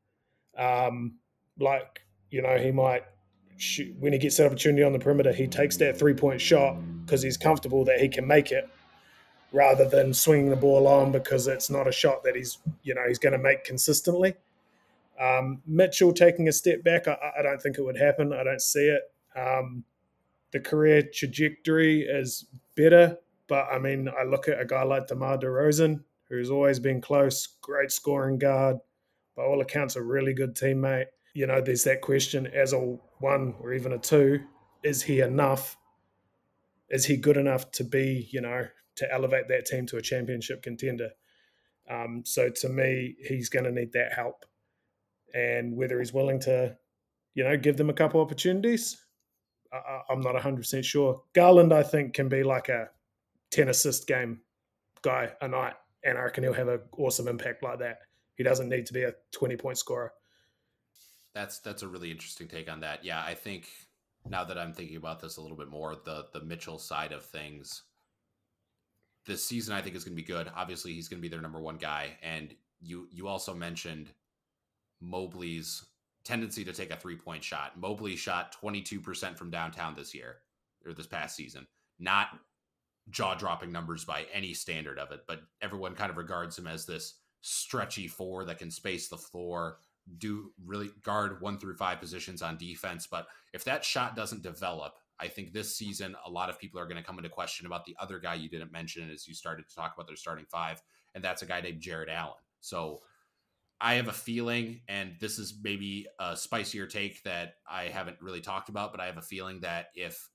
Like, he might shoot, when he gets that opportunity on the perimeter, he takes that 3-point shot because he's comfortable that he can make it rather than swinging the ball on because it's not a shot that he's going to make consistently. Mitchell taking a step back, I don't think it would happen. I don't see it. The career trajectory is better, but I mean, I look at a guy like DeMar DeRozan, who's always been close, great scoring guard, by all accounts, a really good teammate. There's that question as a 1 or even a 2, is he enough? Is he good enough to be, to elevate that team to a championship contender? So to me, he's going to need that help. And whether he's willing to, give them a couple opportunities, I'm not 100% sure. Garland, I think, can be like a 10 assist game guy a night, and I reckon he'll have an awesome impact like that. He doesn't need to be a 20-point scorer. That's a really interesting take on that. Yeah, I think now that I'm thinking about this a little bit more, the Mitchell side of things, this season I think is going to be good. Obviously, he's going to be their number one guy, and you also mentioned Mobley's tendency to take a 3-point shot. Mobley shot 22% from downtown this year or this past season. Not jaw-dropping numbers by any standard of it, but everyone kind of regards him as this stretchy 4 that can space the floor, do really guard 1 through 5 positions on defense. But if that shot doesn't develop, I think this season a lot of people are going to come into question about the other guy you didn't mention as you started to talk about their starting 5, and that's a guy named Jarrett Allen. So I have a feeling, and this is maybe a spicier take that I haven't really talked about, but I have a feeling that if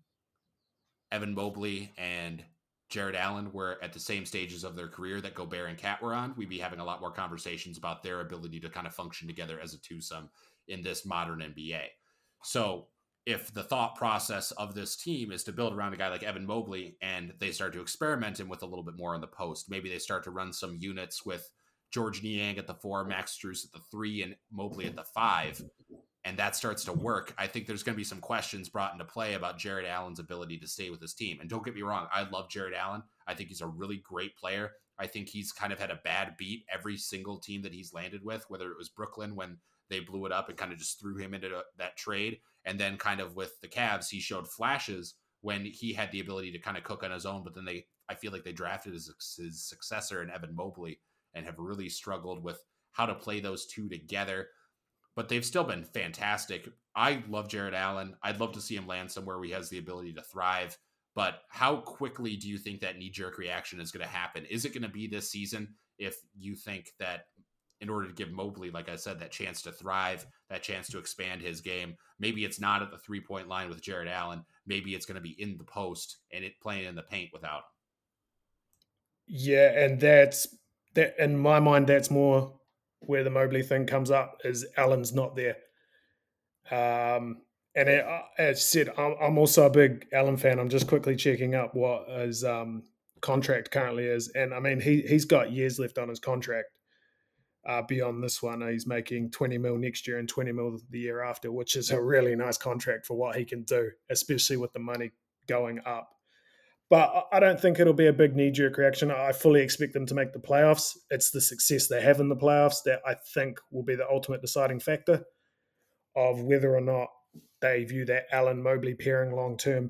Evan Mobley and Jarrett Allen were at the same stages of their career that Gobert and Cat were on, we'd be having a lot more conversations about their ability to kind of function together as a twosome in this modern NBA. So if the thought process of this team is to build around a guy like Evan Mobley and they start to experiment him with a little bit more on the post, maybe they start to run some units with George Niang at the 4, Max Strus at the 3, and Mobley at the 5, and that starts to work, I think there's going to be some questions brought into play about Jarrett Allen's ability to stay with his team. And don't get me wrong, I love Jarrett Allen. I think he's a really great player. I think he's kind of had a bad beat every single team that he's landed with, whether it was Brooklyn when they blew it up and kind of just threw him into that trade. And then kind of with the Cavs, he showed flashes when he had the ability to kind of cook on his own. But then I feel like they drafted his successor in Evan Mobley and have really struggled with how to play those two together. But they've still been fantastic. I love Jarrett Allen. I'd love to see him land somewhere where he has the ability to thrive. But how quickly do you think that knee-jerk reaction is going to happen? Is it going to be this season if you think that in order to give Mobley, like I said, that chance to thrive, that chance to expand his game. Maybe it's not at the 3-point line with Jarrett Allen. Maybe it's going to be in the post and it playing in the paint without him. Yeah, and that's that in my mind. That's more where the Mobley thing comes up. Is Allen's not there? And as said, I'm also a big Allen fan. I'm just quickly checking up what his contract currently is, and I mean he's got years left on his contract. Beyond this one, he's making 20 mil next year and 20 mil the year after, which is a really nice contract for what he can do, especially with the money going up. But I don't think it'll be a big knee-jerk reaction. I fully expect them to make the playoffs. It's the success they have in the playoffs that I think will be the ultimate deciding factor of whether or not they view that Allen Mobley pairing long term.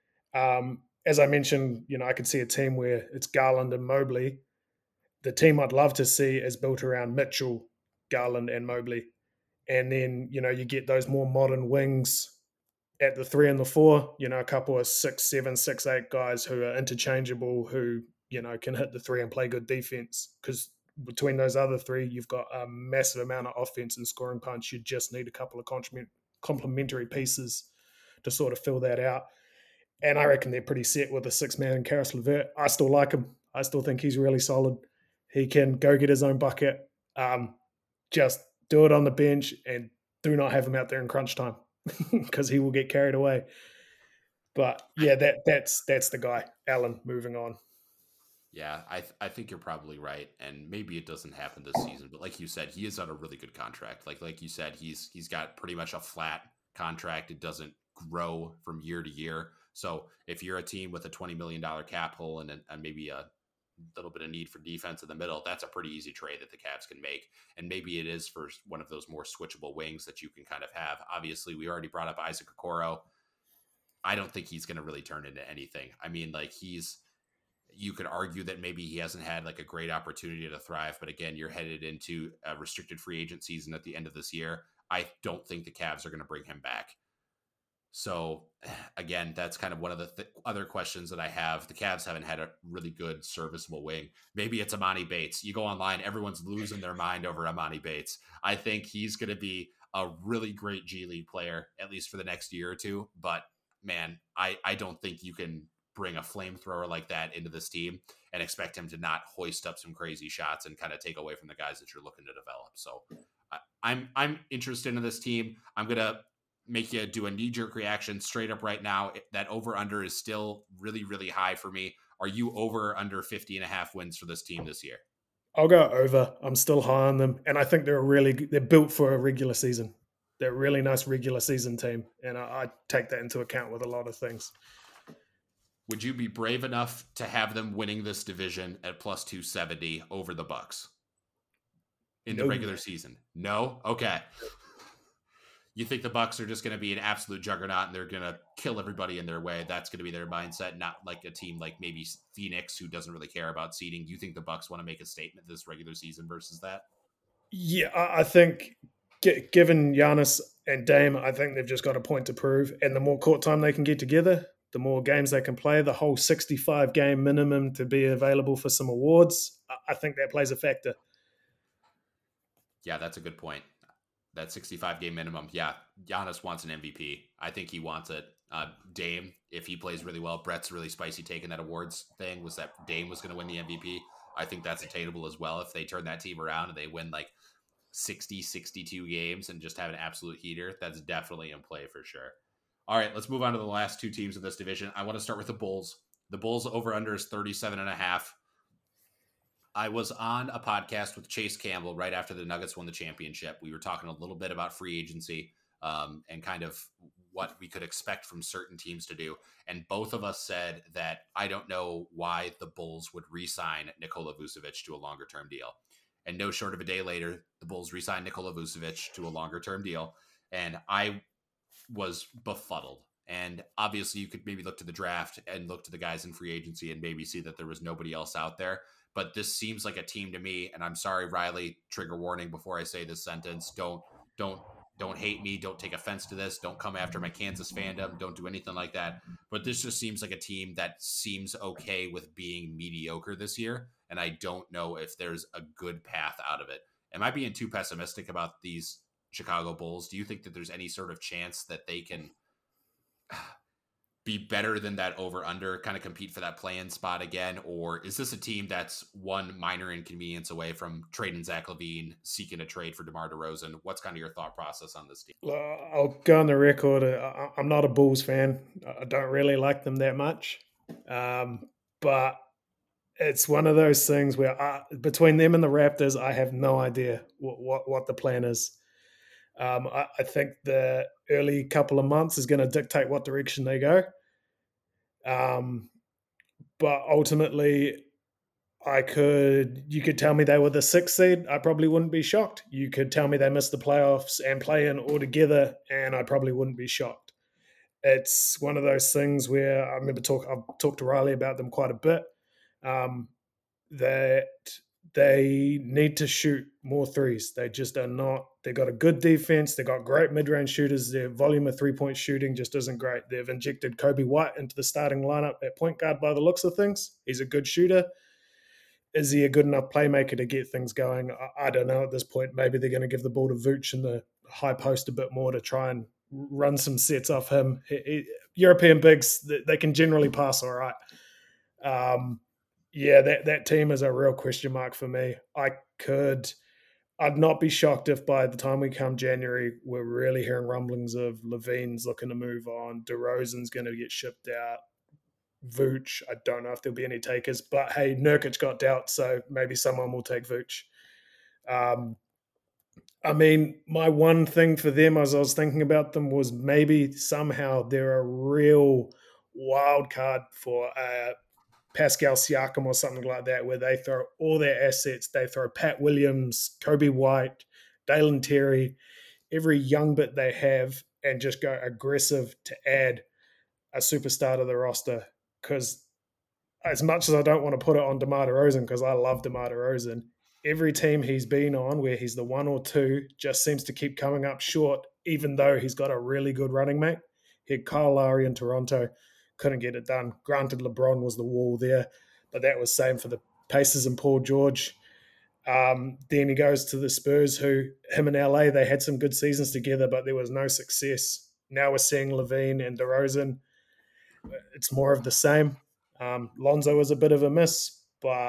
As I mentioned, I could see a team where it's Garland and Mobley. The team I'd love to see is built around Mitchell, Garland, and Mobley. And then, you get those more modern wings at the 3 and the 4, a couple of 6'7", 6'8" guys who are interchangeable, who, can hit the 3 and play good defense. Because between those other 3, you've got a massive amount of offense and scoring punch. You just need a couple of complementary pieces to sort of fill that out. And I reckon they're pretty set with a 6-man Karis LeVert. I still like him. I still think he's really solid. He can go get his own bucket. Just do it on the bench and do not have him out there in crunch time because he will get carried away. But yeah, that's the guy, Allen, moving on. Yeah, I think you're probably right, and maybe it doesn't happen this season. But like you said, he is on a really good contract. Like you said, he's got pretty much a flat contract. It doesn't grow from year to year. So if you're a team with a $20 million cap hole and maybe a little bit of need for defense in the middle, that's a pretty easy trade that the Cavs can make. And maybe it is for one of those more switchable wings that you can kind of have. Obviously, we already brought up Isaac Okoro. I don't think he's going to really turn into anything. I mean, like you could argue that maybe he hasn't had like a great opportunity to thrive, but again, you're headed into a restricted free agent season at the end of this year. I don't think the Cavs are going to bring him back. So again, that's kind of one of the other questions that I have. The Cavs haven't had a really good serviceable wing. Maybe it's Amani Bates. You go online, everyone's losing their mind over Amani Bates. I think he's going to be a really great G League player, at least for the next year or two. But man, I don't think you can bring a flamethrower like that into this team and expect him to not hoist up some crazy shots and kind of take away from the guys that you're looking to develop. So I'm interested in this team. I'm going to make you do a knee-jerk reaction straight up right now. That over-under is still really, really high for me. Are you over or under 50.5 wins for this team this year? I'll go over. I'm still high on them. And I think they're built for a regular season. They're a really nice regular season team. And I take that into account with a lot of things. Would you be brave enough to have them winning this division at plus 270 over the Bucks in the regular season? No? Okay. You think the Bucks are just going to be an absolute juggernaut and they're going to kill everybody in their way? That's going to be their mindset, not like a team like maybe Phoenix who doesn't really care about seeding. You think the Bucks want to make a statement this regular season versus that? Yeah, I think given Giannis and Dame, I think they've just got a point to prove. And the more court time they can get together, the more games they can play, the whole 65-game minimum to be available for some awards, I think that plays a factor. Yeah, that's a good point. That 65-game minimum. Yeah, Giannis wants an MVP. I think he wants it. Dame, if he plays really well, Brett's really spicy taking that awards thing was that Dame was going to win the MVP. I think that's attainable as well if they turn that team around and they win like 60, 62 games and just have an absolute heater. That's definitely in play for sure. All right, let's move on to the last two teams of this division. I want to start with the Bulls. The Bulls over-under is 37.5. I was on a podcast with Chase Campbell right after the Nuggets won the championship. We were talking a little bit about free agency and kind of what we could expect from certain teams to do. And both of us said that I don't know why the Bulls would re-sign Nikola Vucevic to a longer-term deal. And no short of a day later, the Bulls re-signed Nikola Vucevic to a longer-term deal. And I was befuddled. And obviously you could maybe look to the draft and look to the guys in free agency and maybe see that there was nobody else out there. But this seems like a team to me, and I'm sorry, Riley, trigger warning before I say this sentence. Don't hate me. Don't take offense to this. Don't come after my Kansas fandom. Don't do anything like that. But this just seems like a team that seems okay with being mediocre this year. And I don't know if there's a good path out of it. Am I being too pessimistic about these Chicago Bulls? Do you think that there's any sort of chance that they can be better than that over-under, kind of compete for that play-in spot again? Or is this a team that's one minor inconvenience away from trading Zach LaVine, seeking a trade for DeMar DeRozan? What's kind of your thought process on this team? I'll go on the record. I'm not a Bulls fan. I don't really like them that much. But it's one of those things where between them and the Raptors, I have no idea what the plan is. I think the early couple of months is going to dictate what direction they go. But ultimately, you could tell me they were the 6th seed. I probably wouldn't be shocked. You could tell me they missed the playoffs and play in altogether, and I probably wouldn't be shocked. It's one of those things where I remember I've talked to Riley about them quite a bit. That they need to shoot more threes. They just are not. They've got a good defense. They've got great mid-range shooters. Their volume of three-point shooting just isn't great. They've injected Kobe White into the starting lineup at point guard by the looks of things. He's a good shooter. Is he a good enough playmaker to get things going? I don't know at this point. Maybe they're going to give the ball to Vooch in the high post a bit more to try and run some sets off him. European bigs, they can generally pass all right. Yeah, that team is a real question mark for me. I'd not be shocked if by the time we come January, we're really hearing rumblings of LaVine's looking to move on. DeRozan's going to get shipped out. Vooch, I don't know if there'll be any takers, but hey, Nurkic got dealt, so maybe someone will take Vooch. I mean, my one thing for them as I was thinking about them was maybe somehow they're a real wild card for Pascal Siakam or something like that, where they throw all their assets. They throw Pat Williams, Kobe White, Dalen Terry, every young bit they have, and just go aggressive to add a superstar to the roster. Because as much as I don't want to put it on DeMar DeRozan, because I love DeMar DeRozan, every team he's been on where he's the 1 or 2 just seems to keep coming up short, even though he's got a really good running mate. He had Kyle Lowry in Toronto. Couldn't get it done. Granted, LeBron was the wall there, but that was same for the Pacers and Paul George. Then he goes to the Spurs, him in LA, they had some good seasons together, but there was no success. Now we're seeing LaVine and DeRozan. It's more of the same. Lonzo was a bit of a miss, but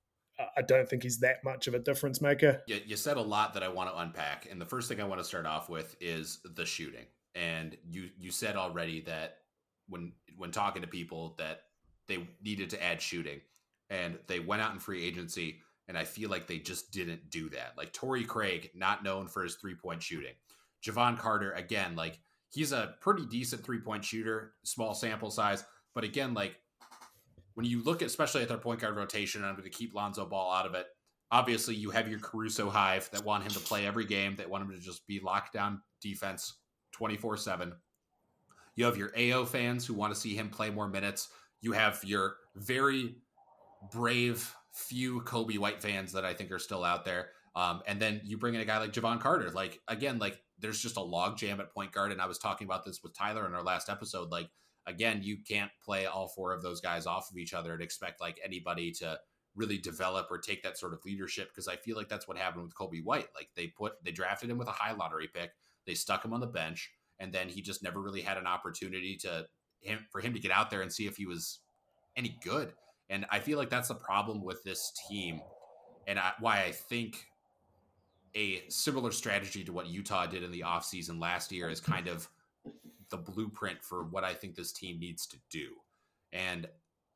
I don't think he's that much of a difference maker. You said a lot that I want to unpack, and the first thing I want to start off with is the shooting. And you said already that when talking to people that they needed to add shooting, and they went out in free agency, and I feel like they just didn't do that. Like Torrey Craig, not known for his 3-point shooting. Javon Carter, again, like he's a pretty decent 3-point shooter, small sample size, but again, like when you look especially at their point guard rotation, I'm going to keep Lonzo Ball out of it. Obviously, you have your Caruso hive that want him to play every game, that want him to just be locked down defense 24/7. You have your AO fans who want to see him play more minutes. You have your very brave few Kobe White fans that I think are still out there. And then you bring in a guy like Javon Carter. Like, again, like there's just a log jam at point guard. And I was talking about this with Tyler in our last episode. Like, again, you can't play all 4 of those guys off of each other and expect like anybody to really develop or take that sort of leadership. Because I feel like that's what happened with Kobe White. Like they drafted him with a high lottery pick. They stuck him on the bench. And then he just never really had an opportunity for him to get out there and see if he was any good. And I feel like that's the problem with this team. And why I think a similar strategy to what Utah did in the offseason last year is kind of the blueprint for what I think this team needs to do. And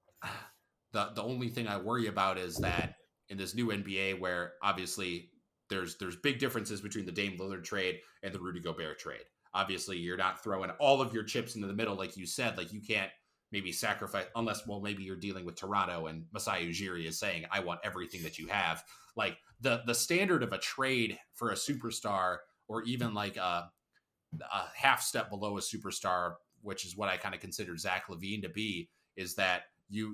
the only thing I worry about is that in this new NBA, where obviously there's big differences between the Dame Lillard trade and the Rudy Gobert trade. Obviously, you're not throwing all of your chips into the middle, like you said. Like you can't maybe sacrifice, unless, well, maybe you're dealing with Toronto and Masai Ujiri is saying, I want everything that you have. Like the standard of a trade for a superstar, or even like a half step below a superstar, which is what I kind of consider Zach LaVine to be, is that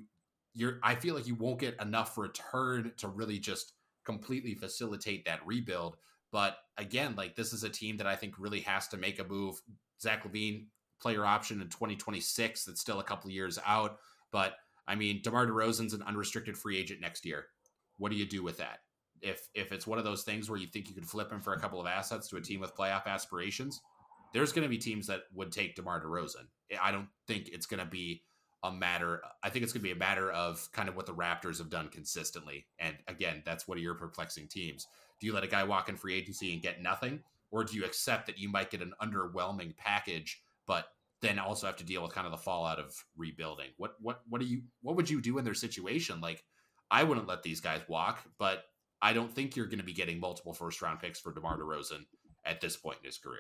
I feel like you won't get enough return to really just completely facilitate that rebuild. But again, like this is a team that I think really has to make a move. Zach LaVine, player option in 2026. That's still a couple of years out. But I mean, DeMar DeRozan's an unrestricted free agent next year. What do you do with that? if it's one of those things where you think you could flip him for a couple of assets to a team with playoff aspirations, there's going to be teams that would take DeMar DeRozan. I don't think it's going to be a matter. I think it's going to be a matter of kind of what the Raptors have done consistently. And again, that's one of your perplexing teams. Do you let a guy walk in free agency and get nothing? Or do you accept that you might get an underwhelming package, but then also have to deal with kind of the fallout of rebuilding? What would you do in their situation? Like, I wouldn't let these guys walk, but I don't think you're going to be getting multiple first round picks for DeMar DeRozan at this point in his career.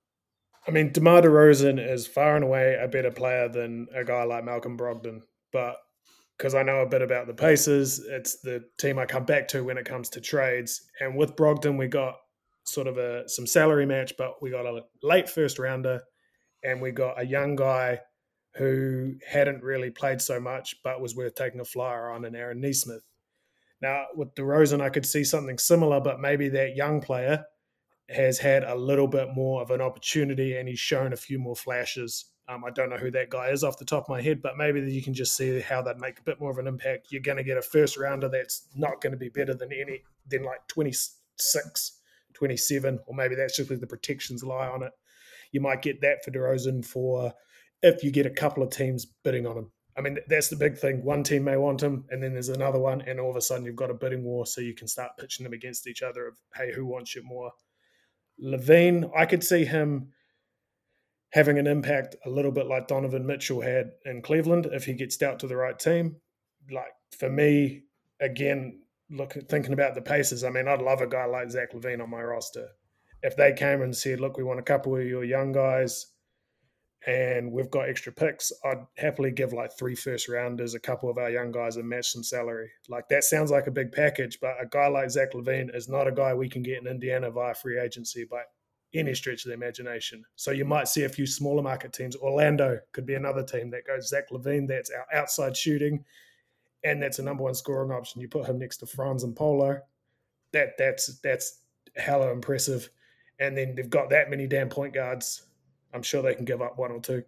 I mean, DeMar DeRozan is far and away a better player than a guy like Malcolm Brogdon, but because I know a bit about the Pacers, it's the team I come back to when it comes to trades. And with Brogdon, we got sort of some salary match, but we got a late first rounder, and we got a young guy who hadn't really played so much, but was worth taking a flyer on, in Aaron Nesmith. Now, with DeRozan, I could see something similar, but maybe that young player has had a little bit more of an opportunity and he's shown a few more flashes. I don't know who that guy is off the top of my head, but maybe you can just see how they'd make a bit more of an impact. You're going to get a first rounder that's not going to be better than like 26, 27, or maybe that's just where the protections lie on it. You might get that for DeRozan for if you get a couple of teams bidding on him. I mean, that's the big thing. One team may want him, and then there's another one, and all of a sudden you've got a bidding war, so you can start pitching them against each other of, hey, who wants you more? LaVine, I could see him having an impact a little bit like Donovan Mitchell had in Cleveland if he gets dealt to the right team. Like, for me, again, thinking about the Pacers, I mean, I'd love a guy like Zach LaVine on my roster. If they came and said, look, we want a couple of your young guys and we've got extra picks, I'd happily give like 3 first rounders, a couple of our young guys, and match some salary. Like, that sounds like a big package, but a guy like Zach LaVine is not a guy we can get in Indiana via free agency by any stretch of the imagination. So you might see a few smaller market teams. Orlando could be another team that goes Zach LaVine, that's our outside shooting, and that's a number one scoring option. You put him next to Franz and Polo. That's hella impressive. And then they've got that many damn point guards. I'm sure they can give up 1 or 2.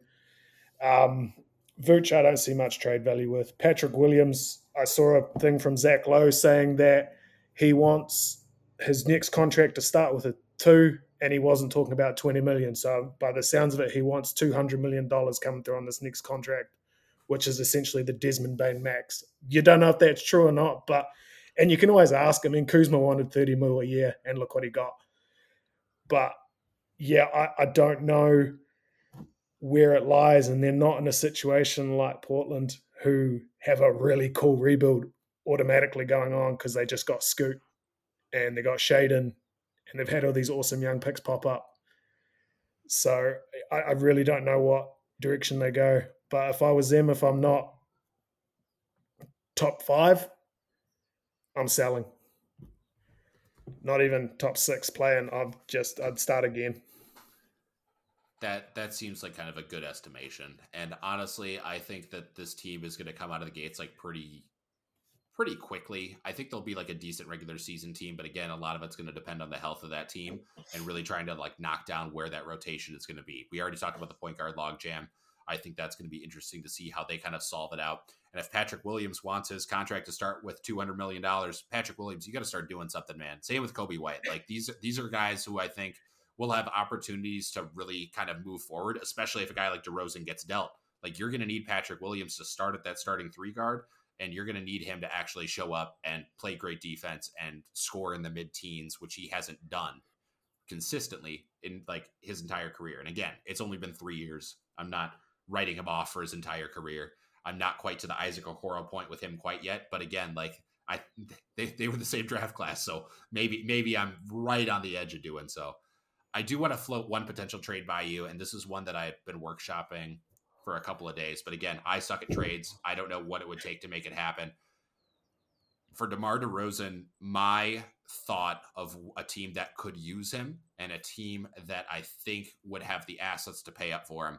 Vooch, I don't see much trade value with. Patrick Williams, I saw a thing from Zach Lowe saying that he wants his next contract to start with a 2, and he wasn't talking about 20 million. So by the sounds of it, he wants $200 million coming through on this next contract, which is essentially the Desmond Bain max. You don't know if that's true or not, and you can always ask. I mean, Kuzma wanted 30 mil a year, and look what he got. But yeah, I don't know where it lies, and they're not in a situation like Portland, who have a really cool rebuild automatically going on because they just got Scoot and they got Shaden and they've had all these awesome young picks pop up. So I really don't know what direction they go. But if I was them, if I'm not top 5, I'm selling. Not even top 6 playing. I'd start again. That seems like kind of a good estimation. And honestly, I think that this team is going to come out of the gates like pretty quickly. I think they'll be like a decent regular season team, but again, a lot of it's going to depend on the health of that team and really trying to like knock down where that rotation is going to be. We already talked about the point guard logjam. I think that's going to be interesting to see how they kind of solve it out. And if Patrick Williams wants his contract to start with $200 million, Patrick Williams, you got to start doing something, man. Same with Kobe White. Like these are guys who I think will have opportunities to really kind of move forward, especially if a guy like DeRozan gets dealt. Like, you're going to need Patrick Williams to start at that starting 3 guard, and you're going to need him to actually show up and play great defense and score in the mid-teens, which he hasn't done consistently in like his entire career. And again, it's only been 3 years. I'm not writing him off for his entire career. I'm not quite to the Isaac Okoro point with him quite yet, but again, like they were the same draft class, so maybe I'm right on the edge of doing so. I do want to float one potential trade by you, and this is one that I've been workshopping for a couple of days. But again, I suck at trades. I don't know what it would take to make it happen. For DeMar DeRozan, my thought of a team that could use him and a team that I think would have the assets to pay up for him.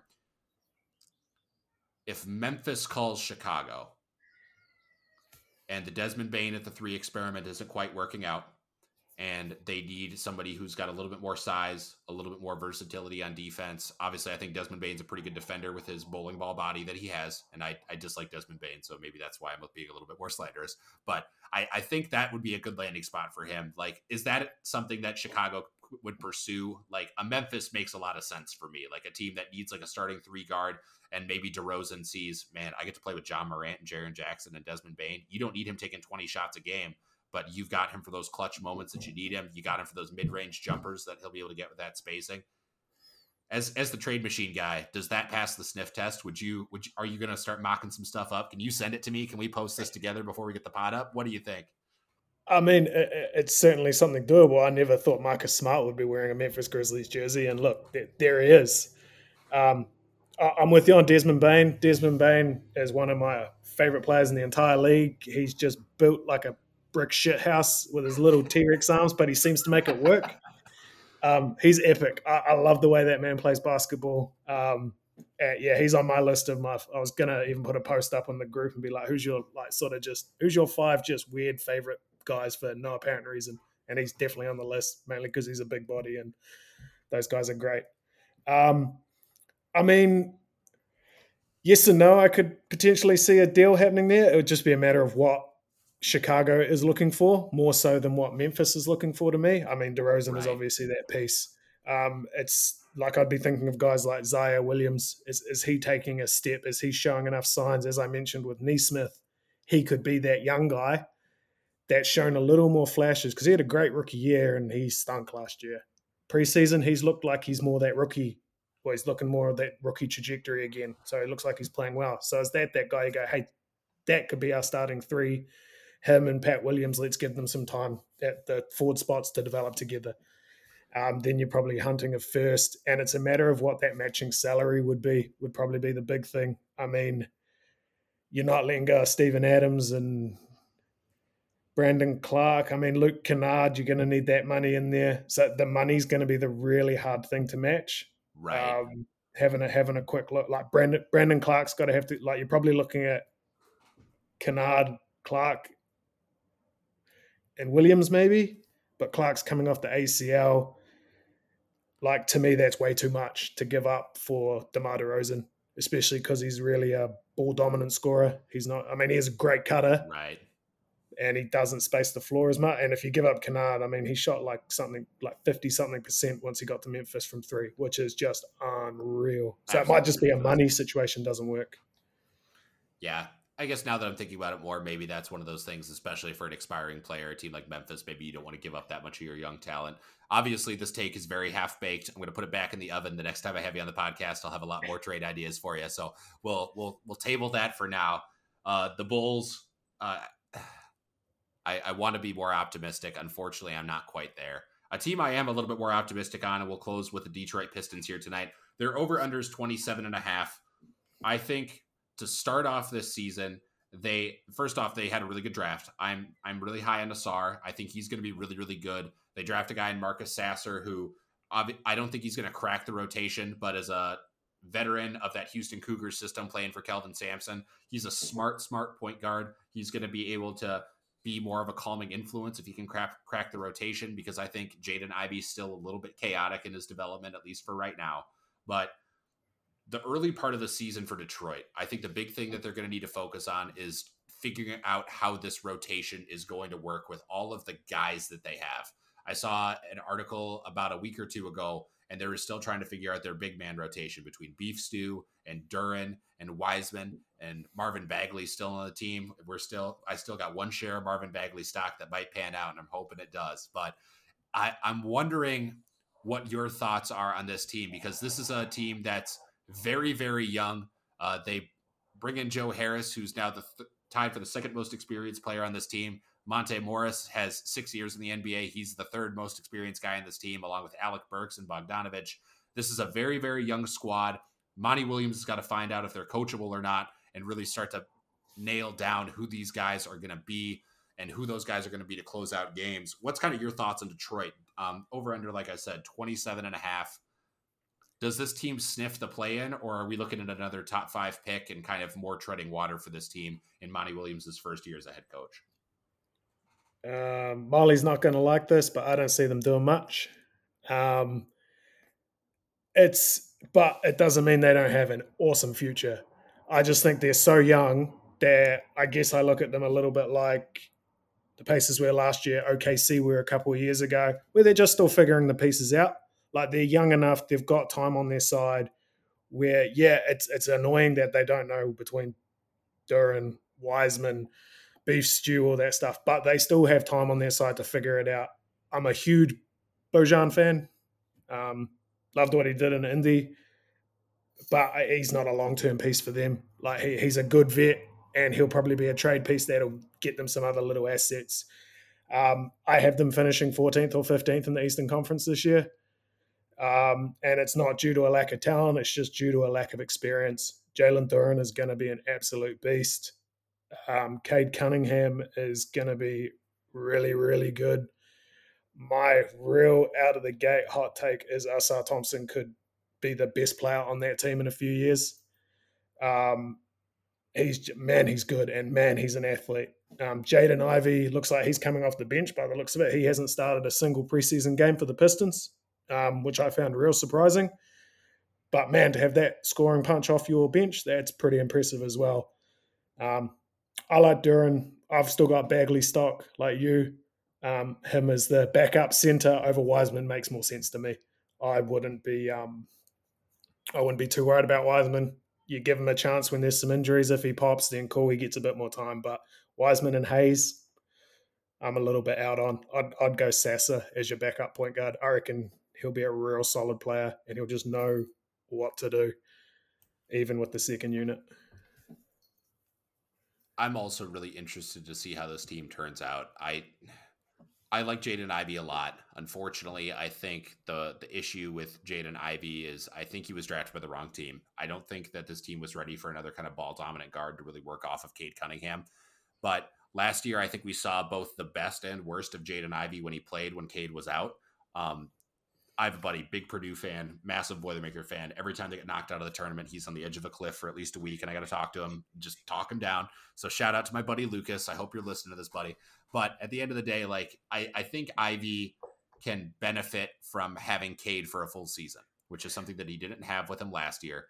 If Memphis calls Chicago and the Desmond Bain at the 3 experiment isn't quite working out, and they need somebody who's got a little bit more size, a little bit more versatility on defense. Obviously, I think Desmond Bane's a pretty good defender with his bowling ball body that he has, and I dislike Desmond Bane, so maybe that's why I'm being a little bit more slanderous. But I think that would be a good landing spot for him. Like, is that something that Chicago would pursue? Like, a Memphis makes a lot of sense for me, like a team that needs like a starting 3 guard, and maybe DeRozan sees, man, I get to play with John Morant and Jaren Jackson and Desmond Bane. You don't need him taking 20 shots a game, but you've got him for those clutch moments that you need him. You got him for those mid-range jumpers that he'll be able to get with that spacing. As the trade machine guy, does that pass the sniff test? Are you going to start mocking some stuff up? Can you send it to me? Can we post this together before we get the pod up? What do you think? I mean, it's certainly something doable. I never thought Marcus Smart would be wearing a Memphis Grizzlies jersey, and look, there he is. I'm with you on Desmond Bane. Desmond Bane is one of my favorite players in the entire league. He's just built like a brick shit house with his little T-Rex arms, but he seems to make it work. He's epic. I love the way that man plays basketball. Yeah, he's on my list of my. I was gonna even put a post up on the group and be like, "Who's your who's your 5 just weird favorite guys for no apparent reason?" And he's definitely on the list, mainly because he's a big body and those guys are great. I mean, yes and no. I could potentially see a deal happening there. It would just be a matter of what Chicago is looking for, more so than what Memphis is looking for to me. I mean, DeRozan is obviously that piece. It's like I'd be thinking of guys like Zaya Williams. Is he taking a step? Is he showing enough signs? As I mentioned with Neesmith, he could be that young guy that's shown a little more flashes because he had a great rookie year and he stunk last year. Preseason, he's looked like he's more that rookie. Well, he's looking more of that rookie trajectory again. So it looks like he's playing well. So is that guy you go, hey, that could be our starting 3, him and Pat Williams, let's give them some time at the forward spots to develop together. Then you're probably hunting a first, and it's a matter of what that matching salary would probably be the big thing. I mean, you're not letting go of Steven Adams and Brandon Clark. I mean, Luke Kennard, you're going to need that money in there. So the money's going to be the really hard thing to match. Right. Having a quick look, like Brandon Clark's got to have to, like, you're probably looking at Kennard, Clark, and Williams maybe, but Clark's coming off the ACL. Like, to me, that's way too much to give up for DeMar DeRozan, especially because he's really a ball dominant scorer. He's not. I mean, he's a great cutter, right, and he doesn't space the floor as much. And if you give up Kennard, I mean, he shot like 50-something% once he got to Memphis from 3, which is just unreal. So Absolutely. It might just be a money situation doesn't work. Yeah. I guess now that I'm thinking about it more, maybe that's one of those things, especially for an expiring player, a team like Memphis, maybe you don't want to give up that much of your young talent. Obviously, this take is very half-baked. I'm going to put it back in the oven. The next time I have you on the podcast, I'll have a lot more trade ideas for you. So we'll table that for now. The Bulls, I want to be more optimistic. Unfortunately, I'm not quite there. A team I am a little bit more optimistic on, and we'll close with the Detroit Pistons here tonight. Their over-under is 27.5. I think to start off this season, they had a really good draft. I'm really high on Nassar. I think he's going to be really, really good. They draft a guy in Marcus Sasser who I don't think he's going to crack the rotation, but as a veteran of that Houston Cougars system playing for Kelvin Sampson, he's a smart point guard. He's going to be able to be more of a calming influence if he can crack the rotation, because I think Jaden Ivey's still a little bit chaotic in his development, at least for right now. But the early part of the season for Detroit, I think the big thing that they're going to need to focus on is figuring out how this rotation is going to work with all of the guys that they have. I saw an article about a week or two ago, and they were still trying to figure out their big man rotation between Beef Stew and Duren and Wiseman, and Marvin Bagley still on the team. I still got one share of Marvin Bagley stock that might pan out, and I'm hoping it does. But I'm wondering what your thoughts are on this team, because this is a team that's very, very young. They bring in Joe Harris, who's now tied for the second most experienced player on this team. Monte Morris has 6 years in the NBA. He's the third most experienced guy in this team, along with Alec Burks and Bogdanovich. This is a very, very young squad. Monty Williams has got to find out if they're coachable or not and really start to nail down who these guys are going to be and who those guys are going to be to close out games. What's kind of your thoughts on Detroit? Over under, like I said, 27.5. Does this team sniff the play-in, or are we looking at another top 5 pick and kind of more treading water for this team in Monty Williams' first year as a head coach? Molly's not going to like this, but I don't see them doing much. Um, but it doesn't mean they don't have an awesome future. I just think they're so young that I guess I look at them a little bit like the Pacers were last year, OKC were a couple of years ago, where they're just still figuring the pieces out. Like they're young enough, they've got time on their side. Where it's annoying that they don't know between Duran, Wiseman, beef stew, all that stuff, but they still have time on their side to figure it out. I'm a huge Bojan fan. Um, Loved what he did in Indy, but he's not a long term piece for them. Like he's a good vet, and he'll probably be a trade piece that'll get them some other little assets. I have them finishing 14th or 15th in the Eastern Conference this year. And it's not due to a lack of talent, it's just due to a lack of experience. Jalen Duren is going to be an absolute beast. Cade Cunningham is going to be really, really good. My real out of the gate hot take is Asar Thompson could be the best player on that team in a few years. He's good, and man, he's an athlete. Jaden Ivey looks like he's coming off the bench by the looks of it. He hasn't started a single preseason game for the Pistons, which I found real surprising. But man, to have that scoring punch off your bench, that's pretty impressive as well. I like Duren. I've still got Bagley stock like you. Him as the backup center over Wiseman makes more sense to me. I wouldn't be too worried about Wiseman. You give him a chance when there's some injuries. If he pops, then cool, he gets a bit more time. But Wiseman and Hayes, I'm a little bit out on. I'd go Sasser as your backup point guard. I reckon he'll be a real solid player, and he'll just know what to do, even with the second unit. I'm also really interested to see how this team turns out. I like Jaden Ivey a lot. Unfortunately, I think the issue with Jaden Ivey is I think he was drafted by the wrong team. I don't think that this team was ready for another kind of ball dominant guard to really work off of Cade Cunningham. But last year, I think we saw both the best and worst of Jaden Ivey when he played when Cade was out. I have a buddy, big Purdue fan, massive Boilermaker fan. Every time they get knocked out of the tournament, he's on the edge of a cliff for at least a week, and I got to talk to him, just talk him down. So shout out to my buddy Lucas. I hope you're listening to this, buddy. But at the end of the day, like I think Ivy can benefit from having Cade for a full season, which is something that he didn't have with him last year.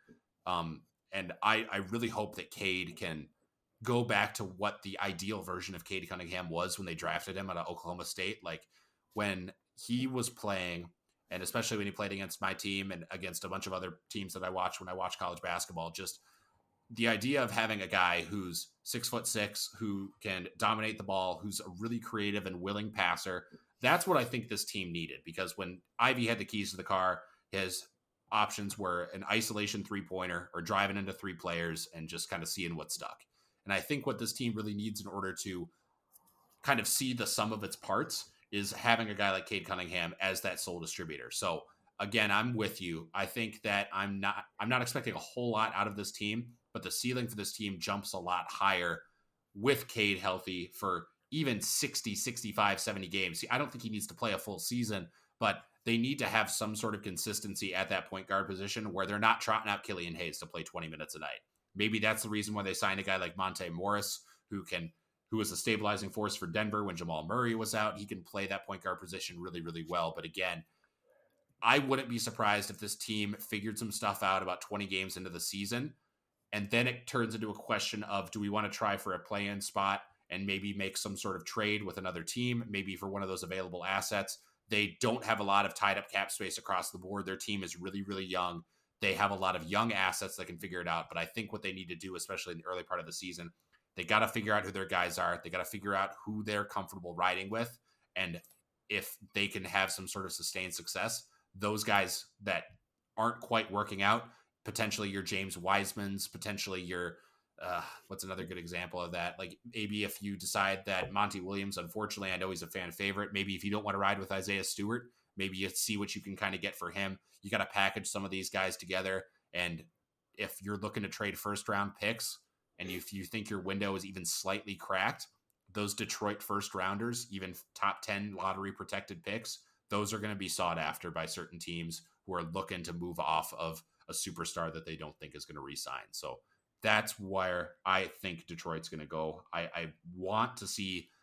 And I really hope that Cade can go back to what the ideal version of Cade Cunningham was when they drafted him out of Oklahoma State. Like when he was playing, and especially when he played against my team and against a bunch of other teams that I watch when I watch college basketball, just the idea of having a guy who's 6'6", who can dominate the ball, who's a really creative and willing passer. That's what I think this team needed, because when Ivy had the keys to the car, his options were an isolation 3-pointer or driving into 3 players and just kind of seeing what stuck. And I think what this team really needs in order to kind of see the sum of its parts is having a guy like Cade Cunningham as that sole distributor. So again, I'm with you. I think that I'm not expecting a whole lot out of this team, but the ceiling for this team jumps a lot higher with Cade healthy for even 60, 65, 70 games. See, I don't think he needs to play a full season, but they need to have some sort of consistency at that point guard position where they're not trotting out Killian Hayes to play 20 minutes a night. Maybe that's the reason why they signed a guy like Monte Morris, who was a stabilizing force for Denver when Jamal Murray was out. He can play that point guard position really, really well. But again, I wouldn't be surprised if this team figured some stuff out about 20 games into the season, and then it turns into a question of, do we want to try for a play-in spot and maybe make some sort of trade with another team, maybe for one of those available assets? They don't have a lot of tied up cap space across the board. Their team is really, really young. They have a lot of young assets that can figure it out. But I think what they need to do, especially in the early part of the season, they got to figure out who their guys are. They got to figure out who they're comfortable riding with. And if they can have some sort of sustained success, those guys that aren't quite working out, potentially your James Wisemans, potentially your, what's another good example of that? Like maybe if you decide that Monty Williams, unfortunately, I know he's a fan favorite. Maybe if you don't want to ride with Isaiah Stewart, maybe you see what you can kind of get for him. You got to package some of these guys together. And if you're looking to trade first round picks, and if you think your window is even slightly cracked, those Detroit first rounders, even top 10 lottery protected picks, those are going to be sought after by certain teams who are looking to move off of a superstar that they don't think is going to re-sign. So that's where I think Detroit's going to go. I want to see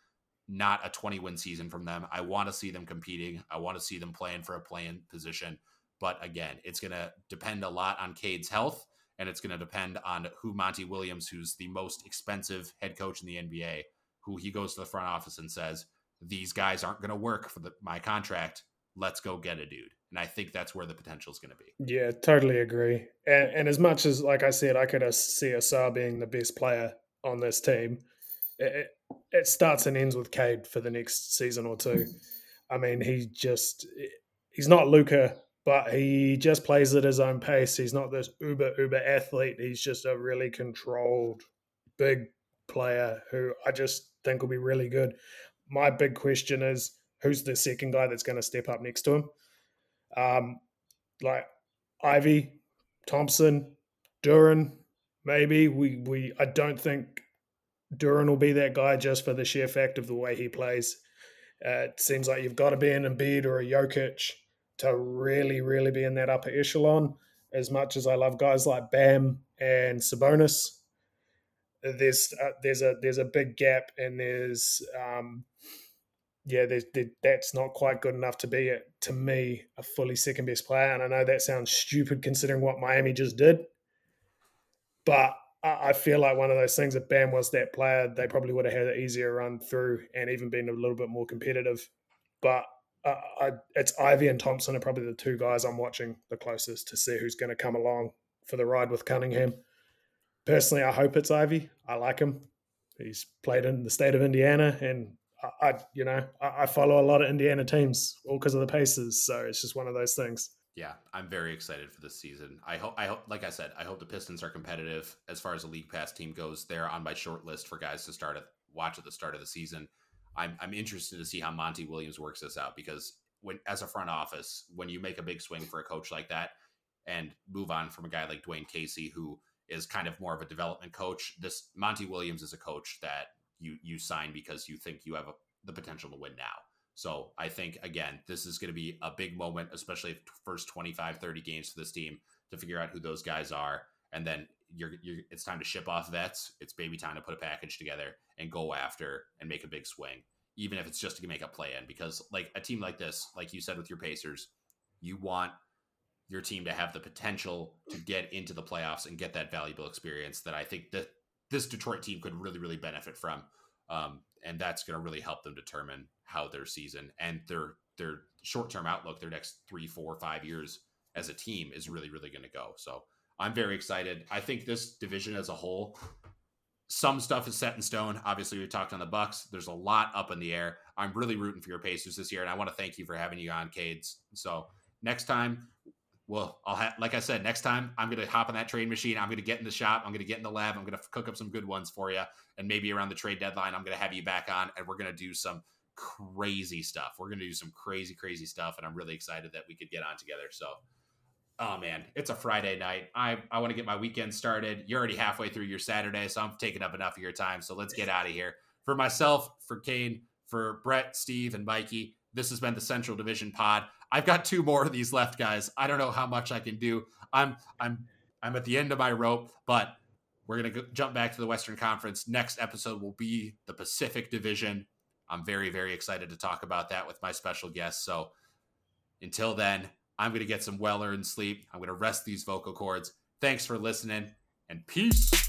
not a 20-win season from them. I want to see them competing. I want to see them playing for a play-in position. But again, it's going to depend a lot on Cade's health, and it's going to depend on who Monty Williams, who's the most expensive head coach in the NBA, who he goes to the front office and says, these guys aren't going to work for my contract. Let's go get a dude. And I think that's where the potential is going to be. Yeah, totally agree. And as much as, like I said, I could see Asar being the best player on this team, it starts and ends with Cade for the next season or two. I mean, he's not Luka, but he just plays at his own pace. He's not this uber athlete. He's just a really controlled, big player who I just think will be really good. My big question is, who's the second guy that's going to step up next to him? Like Ivy, Thompson, Duren, maybe. I don't think Duren will be that guy just for the sheer fact of the way he plays. It seems like you've got to be an Embiid or a Jokic to really, really be in that upper echelon. As much as I love guys like Bam and Sabonis, there's a big gap, and that's not quite good enough to be, to me, a fully second best player. And I know that sounds stupid considering what Miami just did, but I feel like one of those things, if Bam was that player, they probably would have had an easier run through and even been a little bit more competitive. But it's Ivy and Thompson are probably the two guys I'm watching the closest to see who's going to come along for the ride with Cunningham. Personally, I hope it's Ivy. I like him. He's played in the state of Indiana, and I follow a lot of Indiana teams all because of the Pacers. So it's just one of those things. Yeah, I'm very excited for this season. I hope, like I said, I hope the Pistons are competitive as far as a league pass team goes. They're on my short list for guys to watch at the start of the season. I'm interested to see how Monty Williams works this out, because as a front office, when you make a big swing for a coach like that and move on from a guy like Dwayne Casey, who is kind of more of a development coach, this Monty Williams is a coach that you sign because you think you have the potential to win now. So I think, again, this is going to be a big moment, especially first 25, 30 games for this team, to figure out who those guys are. And then it's time to ship off vets. It's baby time to put a package together and go after and make a big swing, even if it's just to make a play in. Because like a team like this, like you said with your Pacers, you want your team to have the potential to get into the playoffs and get that valuable experience that I think that this Detroit team could really, really benefit from. And that's going to really help them determine how their season and their short-term outlook, their next 3, 4, 5 years as a team is really, really going to go. So I'm very excited. I think this division as a whole, some stuff is set in stone. Obviously, we talked on the Bucks. There's a lot up in the air. I'm really rooting for your Pacers this year, and I want to thank you for having you on, Cades. So next time, like I said, next time I'm going to hop on that trade machine. I'm going to get in the shop. I'm going to get in the lab. I'm going to cook up some good ones for you. And maybe around the trade deadline, I'm going to have you back on, and we're going to do some crazy stuff. We're going to do some crazy, crazy stuff. And I'm really excited that we could get on together. So, oh man, it's a Friday night. I want to get my weekend started. You're already halfway through your Saturday, so I'm taking up enough of your time. So let's get out of here. For myself, for Kane, for Brett, Steve, and Mikey, this has been the Central Division Pod. I've got 2 more of these left, guys. I don't know how much I can do. I'm at the end of my rope, but we're going to jump back to the Western Conference. Next episode will be the Pacific Division. I'm very, very excited to talk about that with my special guest. So until then, I'm going to get some well-earned sleep. I'm going to rest these vocal cords. Thanks for listening, and peace.